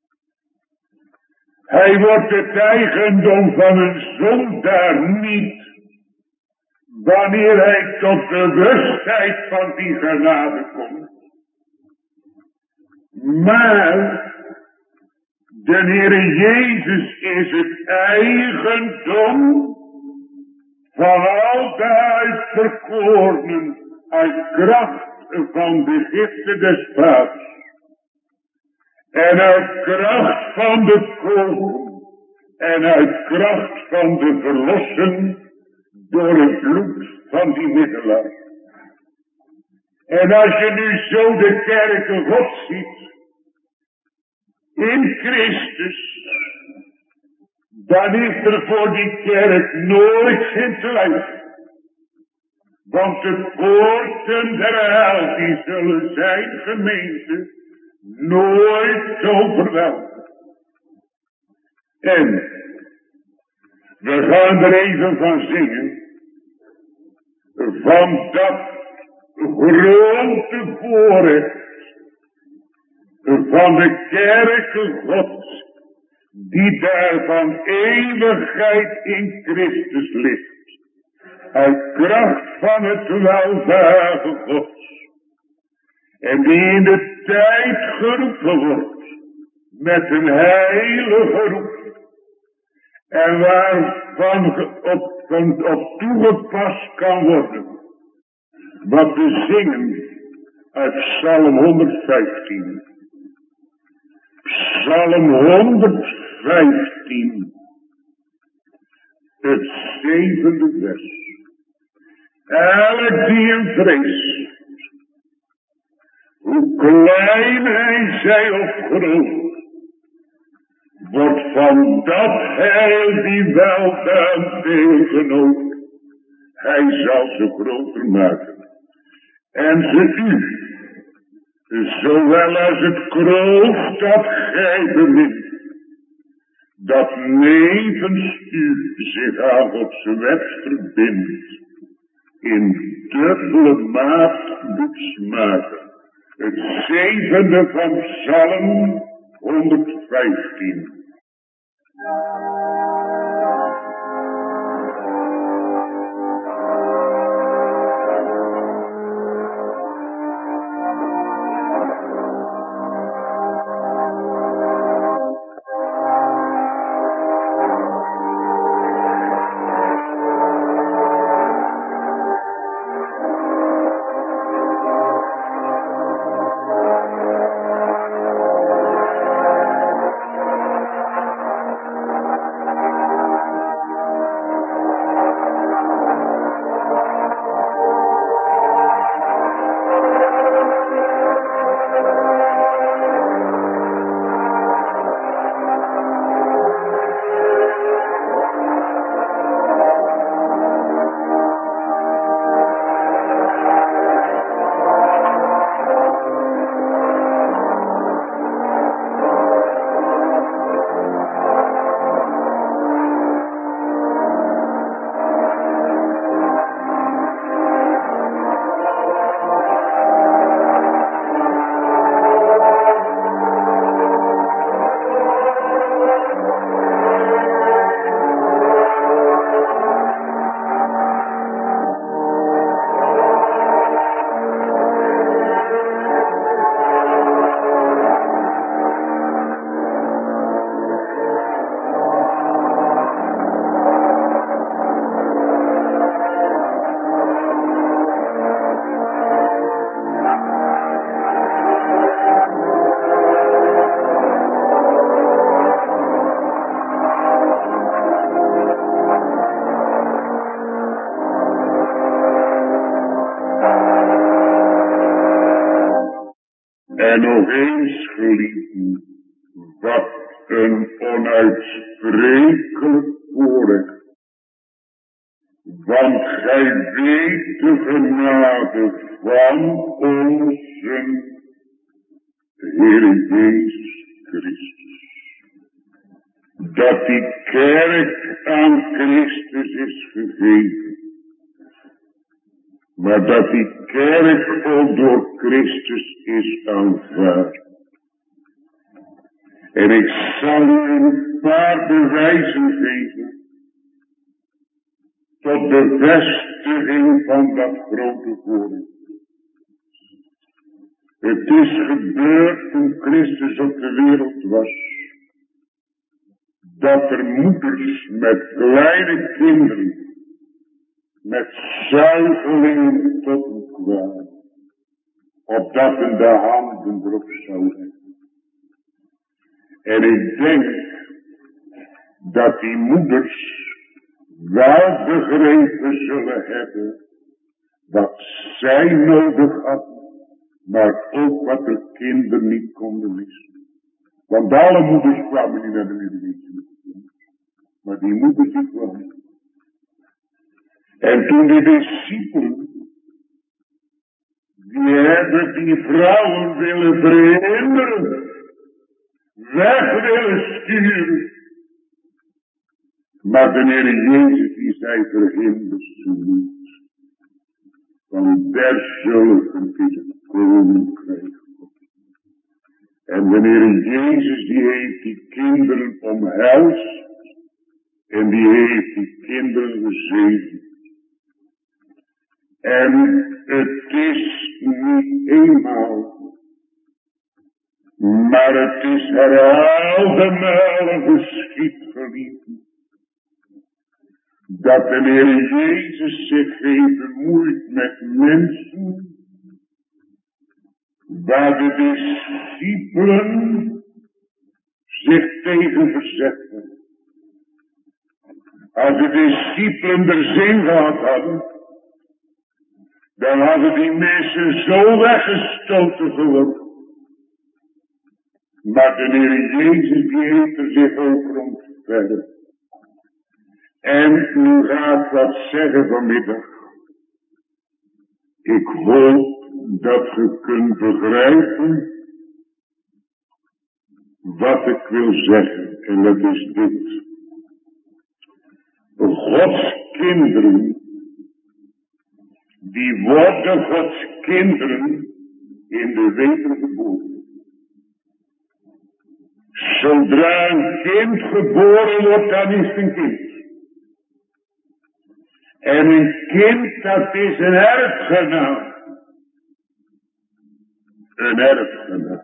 Hij wordt het eigendom van een zondaar niet, wanneer hij tot de bewustheid van die genade komt. Maar de Heere Jezus is het eigendom van al de uitverkorenen uit kracht van de giften des Vaders. En uit kracht van de koning en uit kracht van de verlossing door het bloed van die middelaar. En als je nu zo de kerken God ziet in Christus, dan is er voor die kerk nooit geen twijfel. Want de poorten der hel die zullen zijn gemeente nooit overweldigen. En we gaan er even van zingen. Van dat grote voorrecht van de kerken Gods, die daar van eeuwigheid in Christus ligt. Uit kracht van het weldadige Gods. En die in de tijd geroepen wordt met een heilige roep. En waarvan op, van, op toegepast kan worden. Wat we zingen uit Psalm honderdvijftien. Psalm honderdvijftien. Het zevende vers. Elk die hem vreest, hoe klein hij zij of groot, wordt van dat heil die weldaad deelgenoot. Hij zal ze groter maken. En ze u, zowel als het kroost dat gij bemint, dat nevens u zich aan Gods wet verbindt, in dubbele maat doet smaken. Het zevende van Psalm honderdvijftien. En nog eens, geliefden, wat een onuitsprekelijk voorrecht. Want gij weet de genade van onze Heer Jezus Christus. Dat die kerk aan Christus is gegeven. Maar dat die kerk ook door Christus is aanvaard. En ik zal u een paar bewijzen geven. Tot bevestiging van dat grote voorbeeld. Het is gebeurd toen Christus op de wereld was. Dat er moeders met kleine kinderen. Met zuigelingen tot hem kwamen. Opdat men de handen erop zou leggen. En ik denk dat die moeders wel begrepen zullen hebben wat zij nodig hadden, maar ook wat de kinderen niet konden missen. Want alle moeders kwamen niet naar de middeleeuwen, maar die moeders die kwamen. En toen de discipelen, die hebben die vrouwen willen verhinderen, weg willen sturen. Maar de Heer Jezus die zei verhinderd ze niet. Want der zulken is het koninkrijk God. En de Heer Jezus die heeft die kinderen omhelst. En die heeft die kinderen gezegend. En het is niet eenmaal. Maar het is herhaalde malen geschied, geliefden. Dat de Heer Jezus zich heeft bemoeid met mensen. Waar de discipelen zich tegen verzetten. Als de discipelen er zin gehad hadden. Dan hadden die mensen zo weggestoten geworden. Maar de Heer Jezus die heeft er zich over ontfermd. En nu ga ik wat zeggen vanmiddag. Ik hoop dat je kunt begrijpen wat ik wil zeggen. En dat is dit. Gods kinderen, die worden Gods kinderen in de wedergeboorte. Zodra een kind geboren wordt, dan is het een kind. En een kind, dat is een erfgenaam. Een erfgenaam.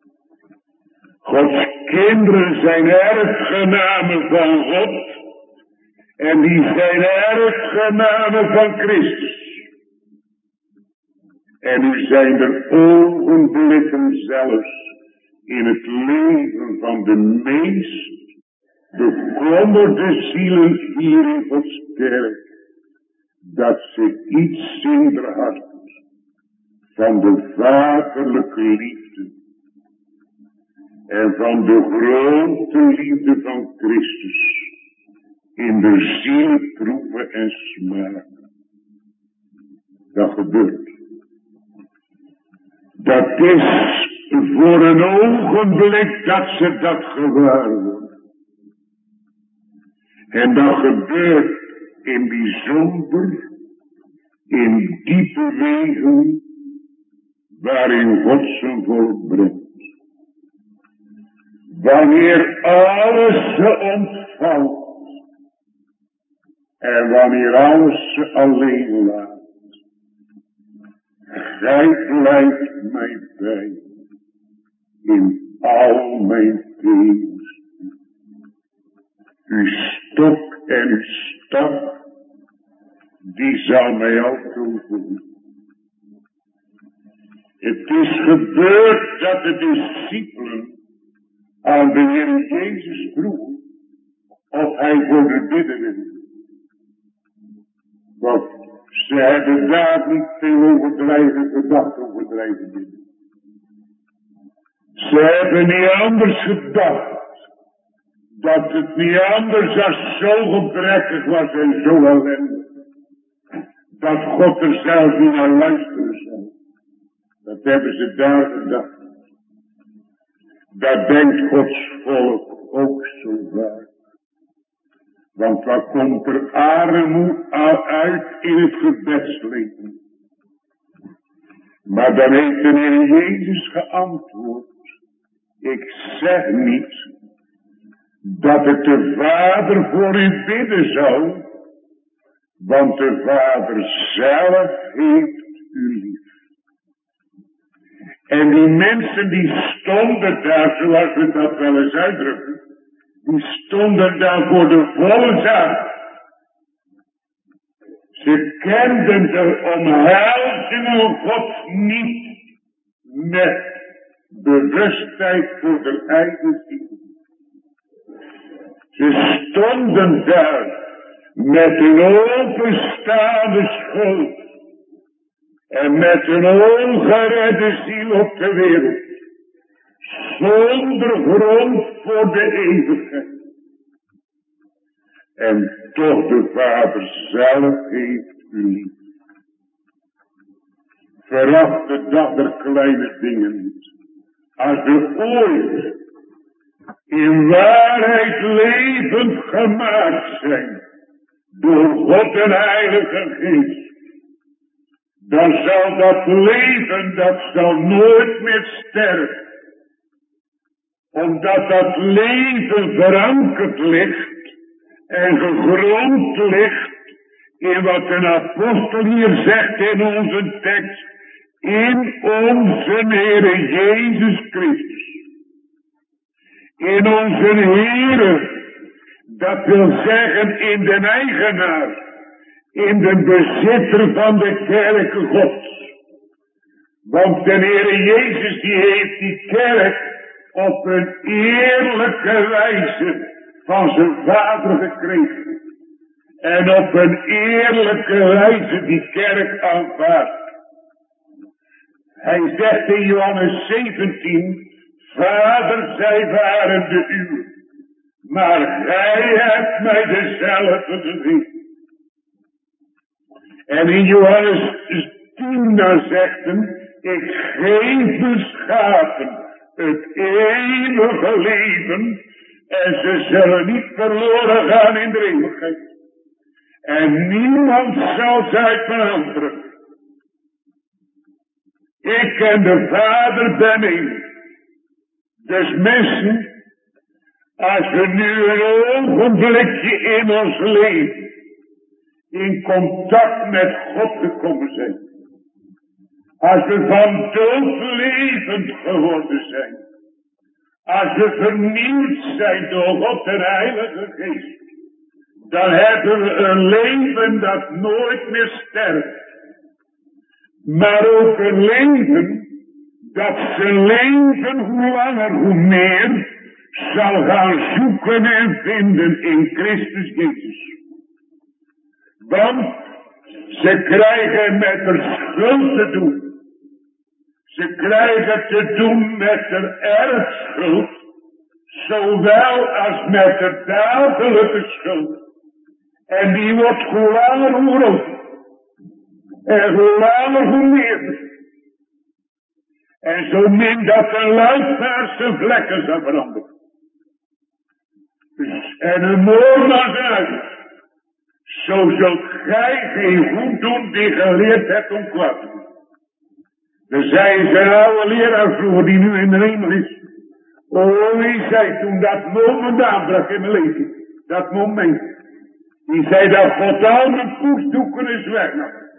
Gods kinderen zijn erfgenamen van God. En die zijn erfgenamen van Christus. En nu zijn er ogenblikken zelfs in het leven van de meest bekommerde zielen hier in Gods kerk. Dat ze iets in haar hart van de vaderlijke liefde en van de grote liefde van Christus in de ziel proeven en smaken. Dat gebeurt. Dat is voor een ogenblik dat ze dat gewaar worden. En dat gebeurt in bijzonder in diepe wegen waarin God zijn volk brengt. Wanneer alles ze ontvalt en wanneer alles ze alleen laat. Gij blijft mij bij in al mijn tegenstand. Uw stok en uw staf, die zal mij altijd voeden. Het is gebeurd dat de discipelen aan de Heer Jezus vroegen of hij voor de bidden wilde. Want ze hebben daar niet veel overdrijven gedacht, overdrijven bidden. Ze hebben niet anders gedacht. Dat het niet anders als zo gebrekkig was en zo ellendig. dat God er zelf niet naar luisteren zou. Dat hebben ze daar gedacht. Dat denkt Gods volk ook zo vaak. Want wat komt er armoede uit in het gebedsleven? Maar dan heeft de Heer Jezus geantwoord. Ik zeg niet dat het de Vader voor u bidden zou. Want de Vader zelf heeft u lief. En die mensen die stonden daar, zoals we dat wel eens uitdrukken. Die stonden daar voor de volle zaak. Ze kenden de omhelzing van God niet met bewustheid voor de eigen ziel. Ze stonden daar met een openstaande schuld en met een ongeredde ziel op de wereld. Zonder grond voor de eeuwigheid. En toch de Vader zelf heeft u lief. Veracht de dag der kleine dingen niet. Als we ooit in waarheid levend gemaakt zijn door God en Heilige Geest, dan zal dat leven, dat zal nooit meer sterven. Omdat dat leven verankerd ligt en gegrond ligt in wat een apostel hier zegt in onze tekst, in onze Heere Jezus Christus. In onze Heere, dat wil zeggen in de eigenaar, in de bezitter van de kerken Gods. Want de Heere Jezus die heeft die kerk op een eerlijke wijze van zijn Vader gekregen. En op een eerlijke wijze die kerk aanvaardt. Hij zegt in Johannes zeventien, Vader, zij waren de uwe, maar gij hebt mij dezelfde gegeven. En in Johannes tien dan zegt hij, ik geef de schapen het eeuwige leven en ze zullen niet verloren gaan in de eeuwigheid. En niemand zal ze uit mijn hand drukken. Ik en de Vader ben één. Dus mensen, als we nu een ogenblikje in ons leven in contact met God gekomen zijn. Als we van dood levend geworden zijn. Als we vernieuwd zijn door God en Heilige Geest. Dan hebben we een leven dat nooit meer sterft. Maar ook een leven dat zijn leven hoe langer hoe meer zal gaan zoeken en vinden in Christus Jezus. Want ze krijgen met de schuld te doen. Ze krijgen te doen met de erfschuld, zowel als met de dagelijkse schuld. En die wordt hoe langer hoe groter. En hoe langer hoe meer. En zo min dat een luipaard zijn vlekken zal veranderen. En een moorman zijn uit. Zo zult gij geen goed doen die geleerd hebt om kwaad te doen. Er zei zijn oude leraar vroeger die nu in de hemel is. Oh, die zei toen dat moment aanbrak in mijn leven. Dat moment. Die zei dat God al mijn poesdoeken is weg.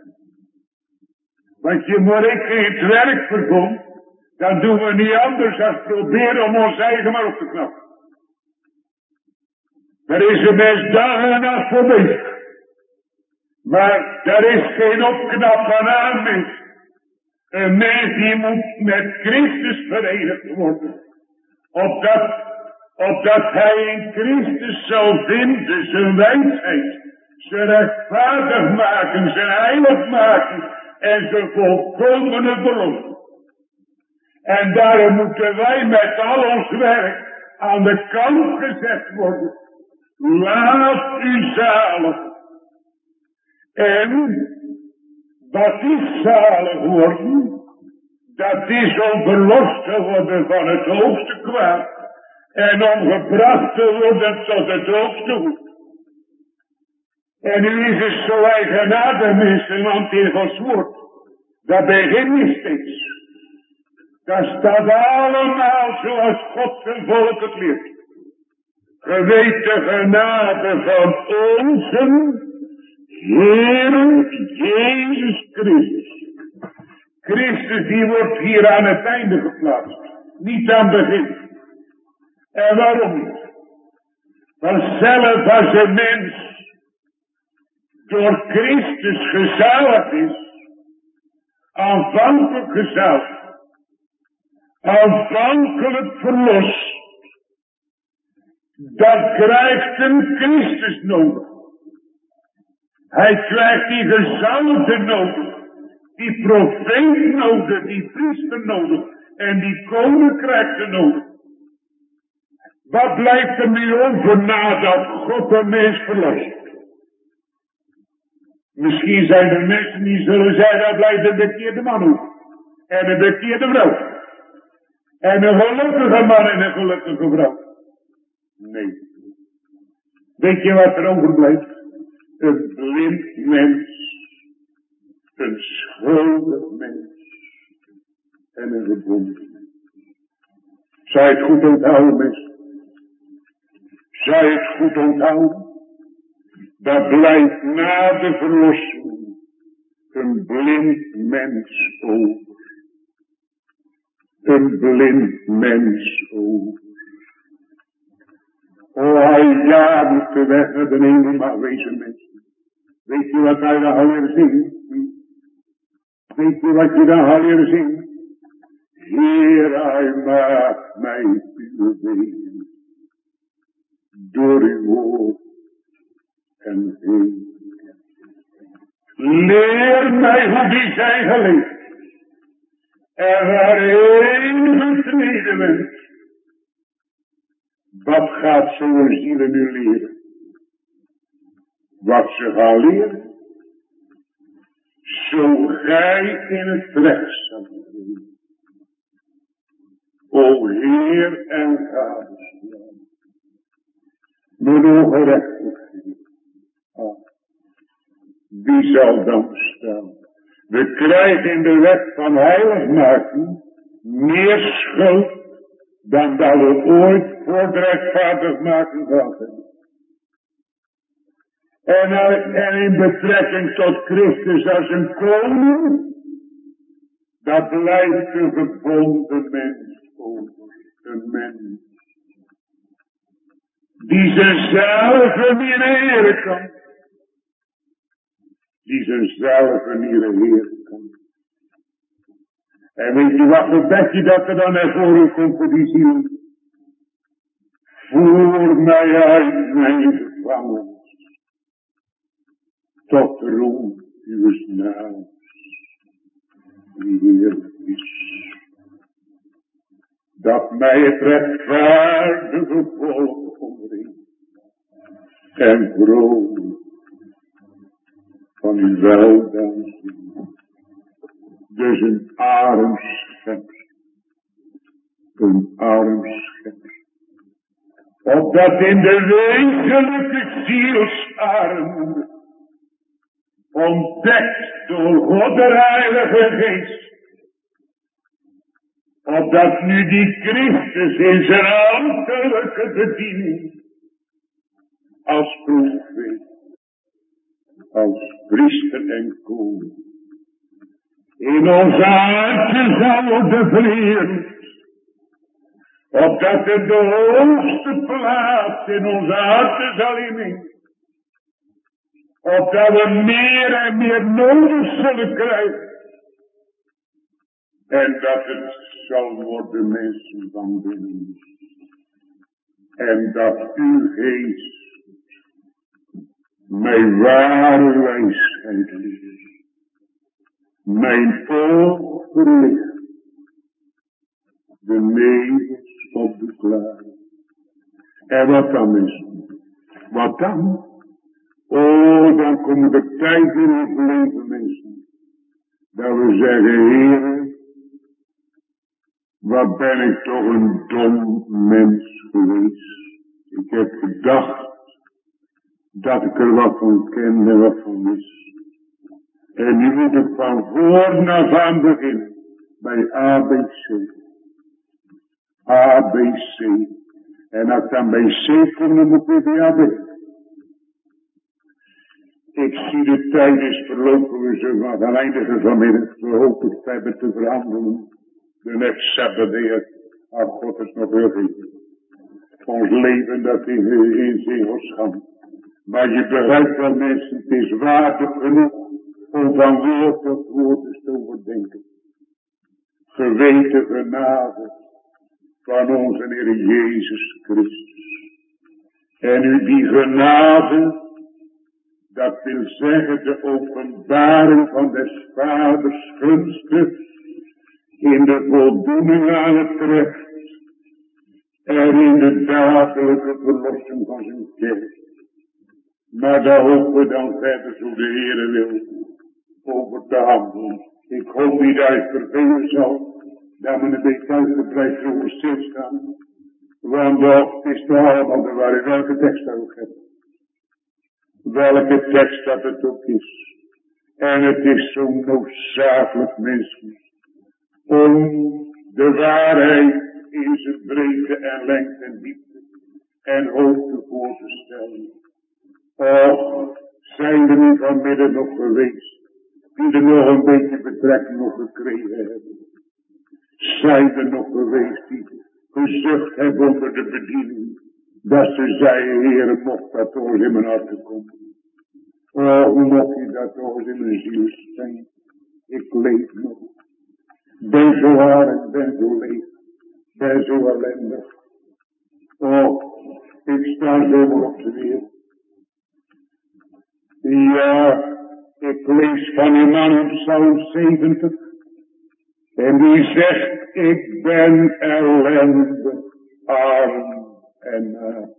Want je moet ik in het werk verbond. Dan doen we niet anders dan proberen om ons eigen maar op te knappen. Er is een mens dag en nacht voor bezig. Maar er is geen opknappen aan mens. Een mens die moet met Christus verenigd worden. Opdat, opdat hij in Christus zal vinden zijn wijsheid. Zijn rechtvaardig maken, zijn heilig maken. En zijn volkomene belofte. En daarom moeten wij met al ons werk aan de kant gezet worden. Laat u zalig. En Wat is zalig worden? Dat is om verlost te worden van het hoogste kwaad. En om gebracht te worden tot het hoogste goed. En nu is het zo eigenaardig, mensen, want in Gods woord, dat begint niet steeds. Dat staat allemaal zoals God zijn volk het leert. Geweet de genade van onze Heer Jezus Christus. Christus die wordt hier aan het einde geplaatst. Niet aan het begin. En waarom niet? Vanzelf als een mens door Christus gezaligd is. Aanvankelijk gezaligd. Aanvankelijk verlost. Dan krijgt een Christus nodig. Hij krijgt die gezalfde nodig. Die profeet nodig. Die priester nodig. En die koninkrijk nodig. Wat blijft er nu over nadat God een mens verlost? Misschien zijn er mensen die zullen zeggen, dat blijft een bekeerde man over. En een bekeerde vrouw. En een gelukkige man en een gelukkige vrouw. Nee. Weet je wat er overblijft? Een blind mens. Een schuldig mens. En een gebonden mens. Zou je het goed onthouden, mensen? Zou je het goed onthouden? Dat blijft na de verlossing een blind mens over. Een blind mens over. Oh, hij jaagt de weg naar de hemel, maar wezen mensen. Weet je wat hij dan al leren zien? Weet je wat je dan al leren zien? Heer, hij maakt mij uw wegen. Door uw woord en heen. Leer mij hoe die zijn geleefd. En waarheen getreden bent. Wat gaat zo'n zielen nu leren? Wat ze gaan leren? Zo gij in het recht zal zijn. O Heer en Gades. Mijn ogen rechtigheid. Ah, wie zal dan bestaan? We krijgen in de weg van heiligmaking meer schuld dan dat we ooit voor de rechtvaardigmaking gehad hebben. En, en in betrekking tot Christus als een koning, dat blijft een gebonden mens over. Een mens die zichzelf niet heren kan. Die zichzelf niet heren kan. En weet je wat gebed je dat er dan naar voren komt voor die ziel? Voer mij uit mijn gevangenis. Tot roem uw naam. Die heerlijk is. Dat mij het rechtvaardige volk omringt. En vrolijk van uw weldaad zien. Dus een arm schep. Een arm schep. Opdat in de wezenlijke zielsarm. Ontdekt door God de Heilige Geest. Opdat nu die Christus in zijn ambtelijke bediening. Als profeet. Als priester en koning. In onze harten zou worden vereerd. Opdat het de hoogste plaats in onze harten zal innemen. Opdat we meer en meer nodig zullen krijgen. En dat het zal worden mensen van binnen. En dat uw geest mijn ware wijsheid leert. Mijn oog verlicht. De nevens op de klaren. En wat dan is? Wat dan? Oh, dan komen de tijden in het leven, mensen. Dat we zeggen, Heere, wat ben ik toch een dom mens geweest. Ik heb gedacht dat ik er wat van kende en wat van wist. En nu moet ik van voor af aan beginnen. Bij A, B, C. A, B, C. En als ik dan bij C kom, dan moet ik weer bij A beginnen. Ik zie de tijd is verlopen, we zullen gaan eindigen vanmiddag. We hopen het hebben te veranderen. De next Saturday, ach God is nog heel veel. Ons leven dat is in zegelschand. Maar je begrijpt wel mensen, het is waardig genoeg om van woord tot woord eens te overdenken. Geweten genade van onze Heer Jezus Christus. En u die genade, dat wil zeggen de openbaring van des Vaders gunsten in de voldoening aan het recht en in de dagelijke verlossing van zijn kerk. Maar daar hopen we dan verder, zo de Heere wil, over te handelen. Ik hoop niet dat het vervelen zal, dat men een beetje uitgebreid over stilstaan. Want dat is toch allemaal de waar in welke tekst dat ook hebt. Welke tekst dat het ook is. En het is zo noodzakelijk, mensen, om de waarheid in zijn breedte en lengte en diepte en hoogte voor te stellen. Och, zijn er nu vanmiddag nog geweest, die er nog een beetje betrekking op gekregen hebben. Zijn er nog geweest die gezucht hebben onder de bediening, dat ze zeiden, Heere, mocht dat toch eens in mijn hart komen. Oh, mocht je dat toch eens in mijn ziel zijn. Ik leef nog. Ben zo arm, ben zo leeg, ben zo ellendig. Oh, ik sta zo op de wereld. Ja, ik lees van die man in Psalm zeventig. En die zegt, ik ben ellendig, arm en naakt.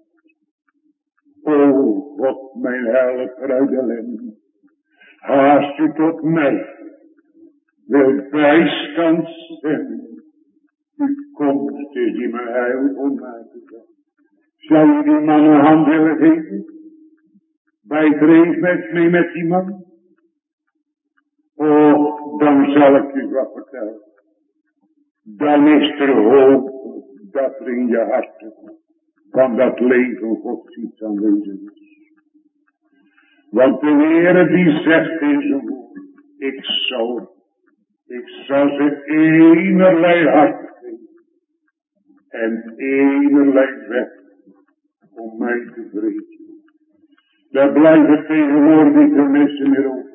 O God, mijn helper uit ellende. Haast u tot mij. Wil bijstand zenden. Uw komst is die mijn heil onmaken zal. Zou u die man een hand willen geven? Bijtreef met mee met die man. Oh, dan zal ik u wat vertellen. Dan is er hoop dat er in je hart van dat leven Gods iets aanwezig is. Want de Heere die zegt in zijn woord, ik zal, ik zal ze enerlei hart geven en enerlei weg om mij te vreten. Daar blijven tegenwoordig niet de mensen meer over.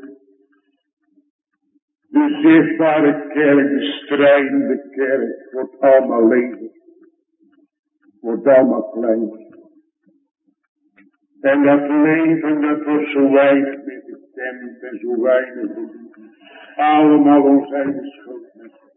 De zichtbare kerk, de strijdende kerk, wordt allemaal leven. Wordt allemaal klein. En dat leven, dat wordt zo weinig meer gekend en zo weinig bedoeld. Allemaal ons eigen schuld.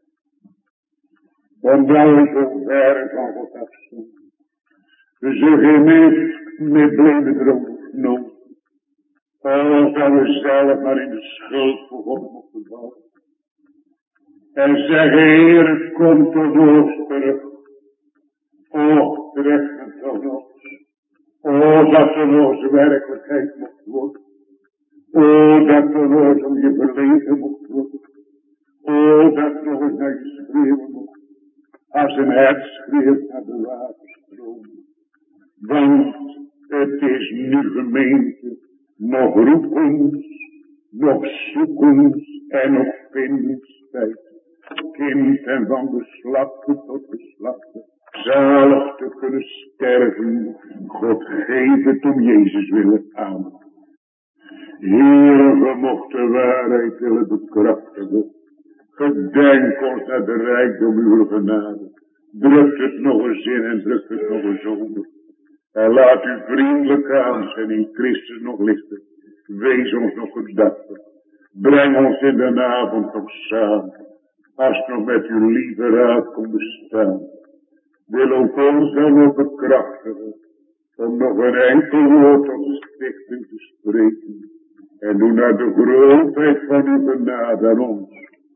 Omdat we zo ver van God afstaan. We zullen meer, meer blijven dromen. No. Oh, dat we zelf maar in de schuld voor God mochten vallen. En zeggen, Heer, kom tot ons terug. Oh, terecht met ons. Oh, dat er onze werkelijkheid mocht worden. Oh, dat er ons om je verleden mocht worden. Oh, dat nog eens naar je schreeuwen mocht. Als een hert schreeuwt naar de waterstroom. Want het is nu gemeente. Nog roepens, nog zoekens en nog vindingstijd. Kind en van geslachte tot geslachte. Zalig te kunnen sterven. God geeft het om Jezus willen aan. Heere, we mochten de waarheid willen bekrachtigen. Gedenk ons naar de rijkdom uw genade. Drukt het nog eens in en drukt het nog eens over. En laat u vriendelijk aan zijn in Christus nog lichten. Wees ons nog gedachtig. Breng ons in de avond nog samen. Als nog met uw lieve raad kon bestaan. Wil ook ons dan nog bekrachtigen. Om nog een enkel woord tot stichting te spreken. En doe naar de grootheid van uw genade aan ons.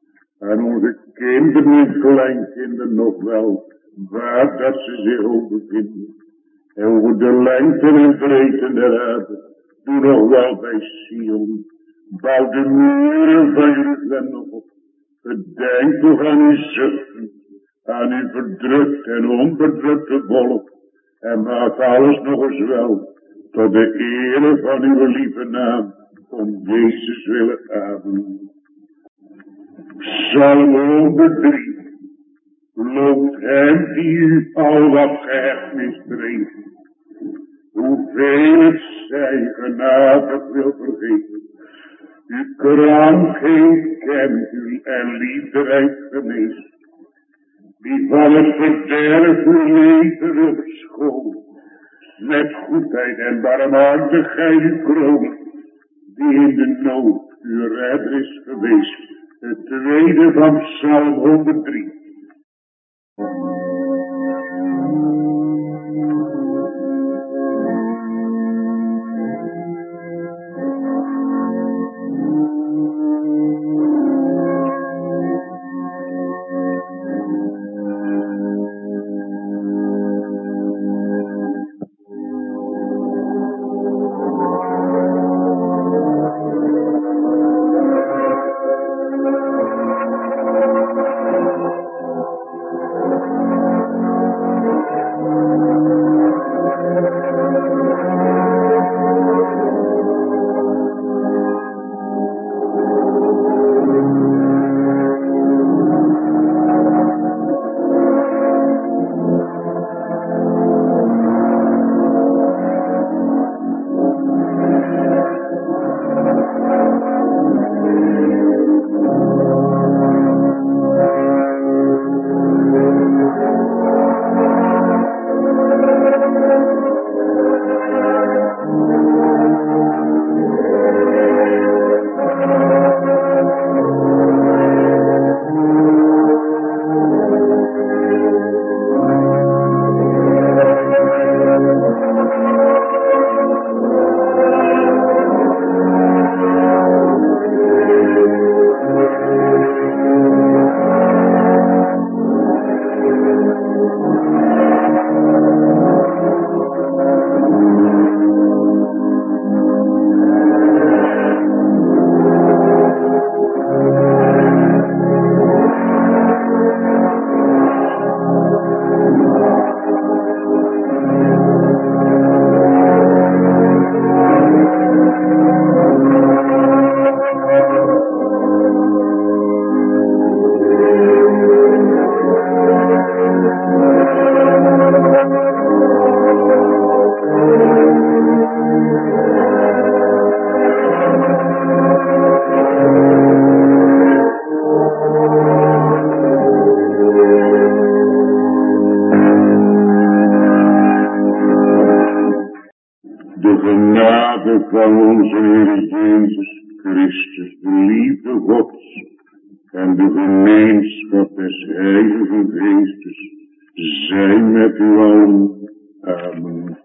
En onze kinderen en kleinkinderen nog wel, waar dat ze zich ook bevinden. En over de lengte en breedte der aarde, doe nog wel bij Sion. Bouw de muren van Jeruzalem nog op. Gedenk toch aan uw zuchten, aan uw verdrukt en onverdrukte volk. En maak alles nog eens wel, tot de ere van uw lieve naam, om Jezus willen gaan. Psalm honderddrie. Loopt hem die u al wat gehecht misdreef. Hoeveel het zij genadig wil vergeten. Uw krankheid kent u en liefderijk geneest. Die van het verderf uw leven verschoon. Met goedheid en barmhartigheid uw kroon. Die in de nood uw redder is geweest. Het tweede van Psalm honderddrie. Van onze Heer Jezus Christus, de liefde Gods en de gemeenschap des Heilige Geestes, zij met u allen. Amen.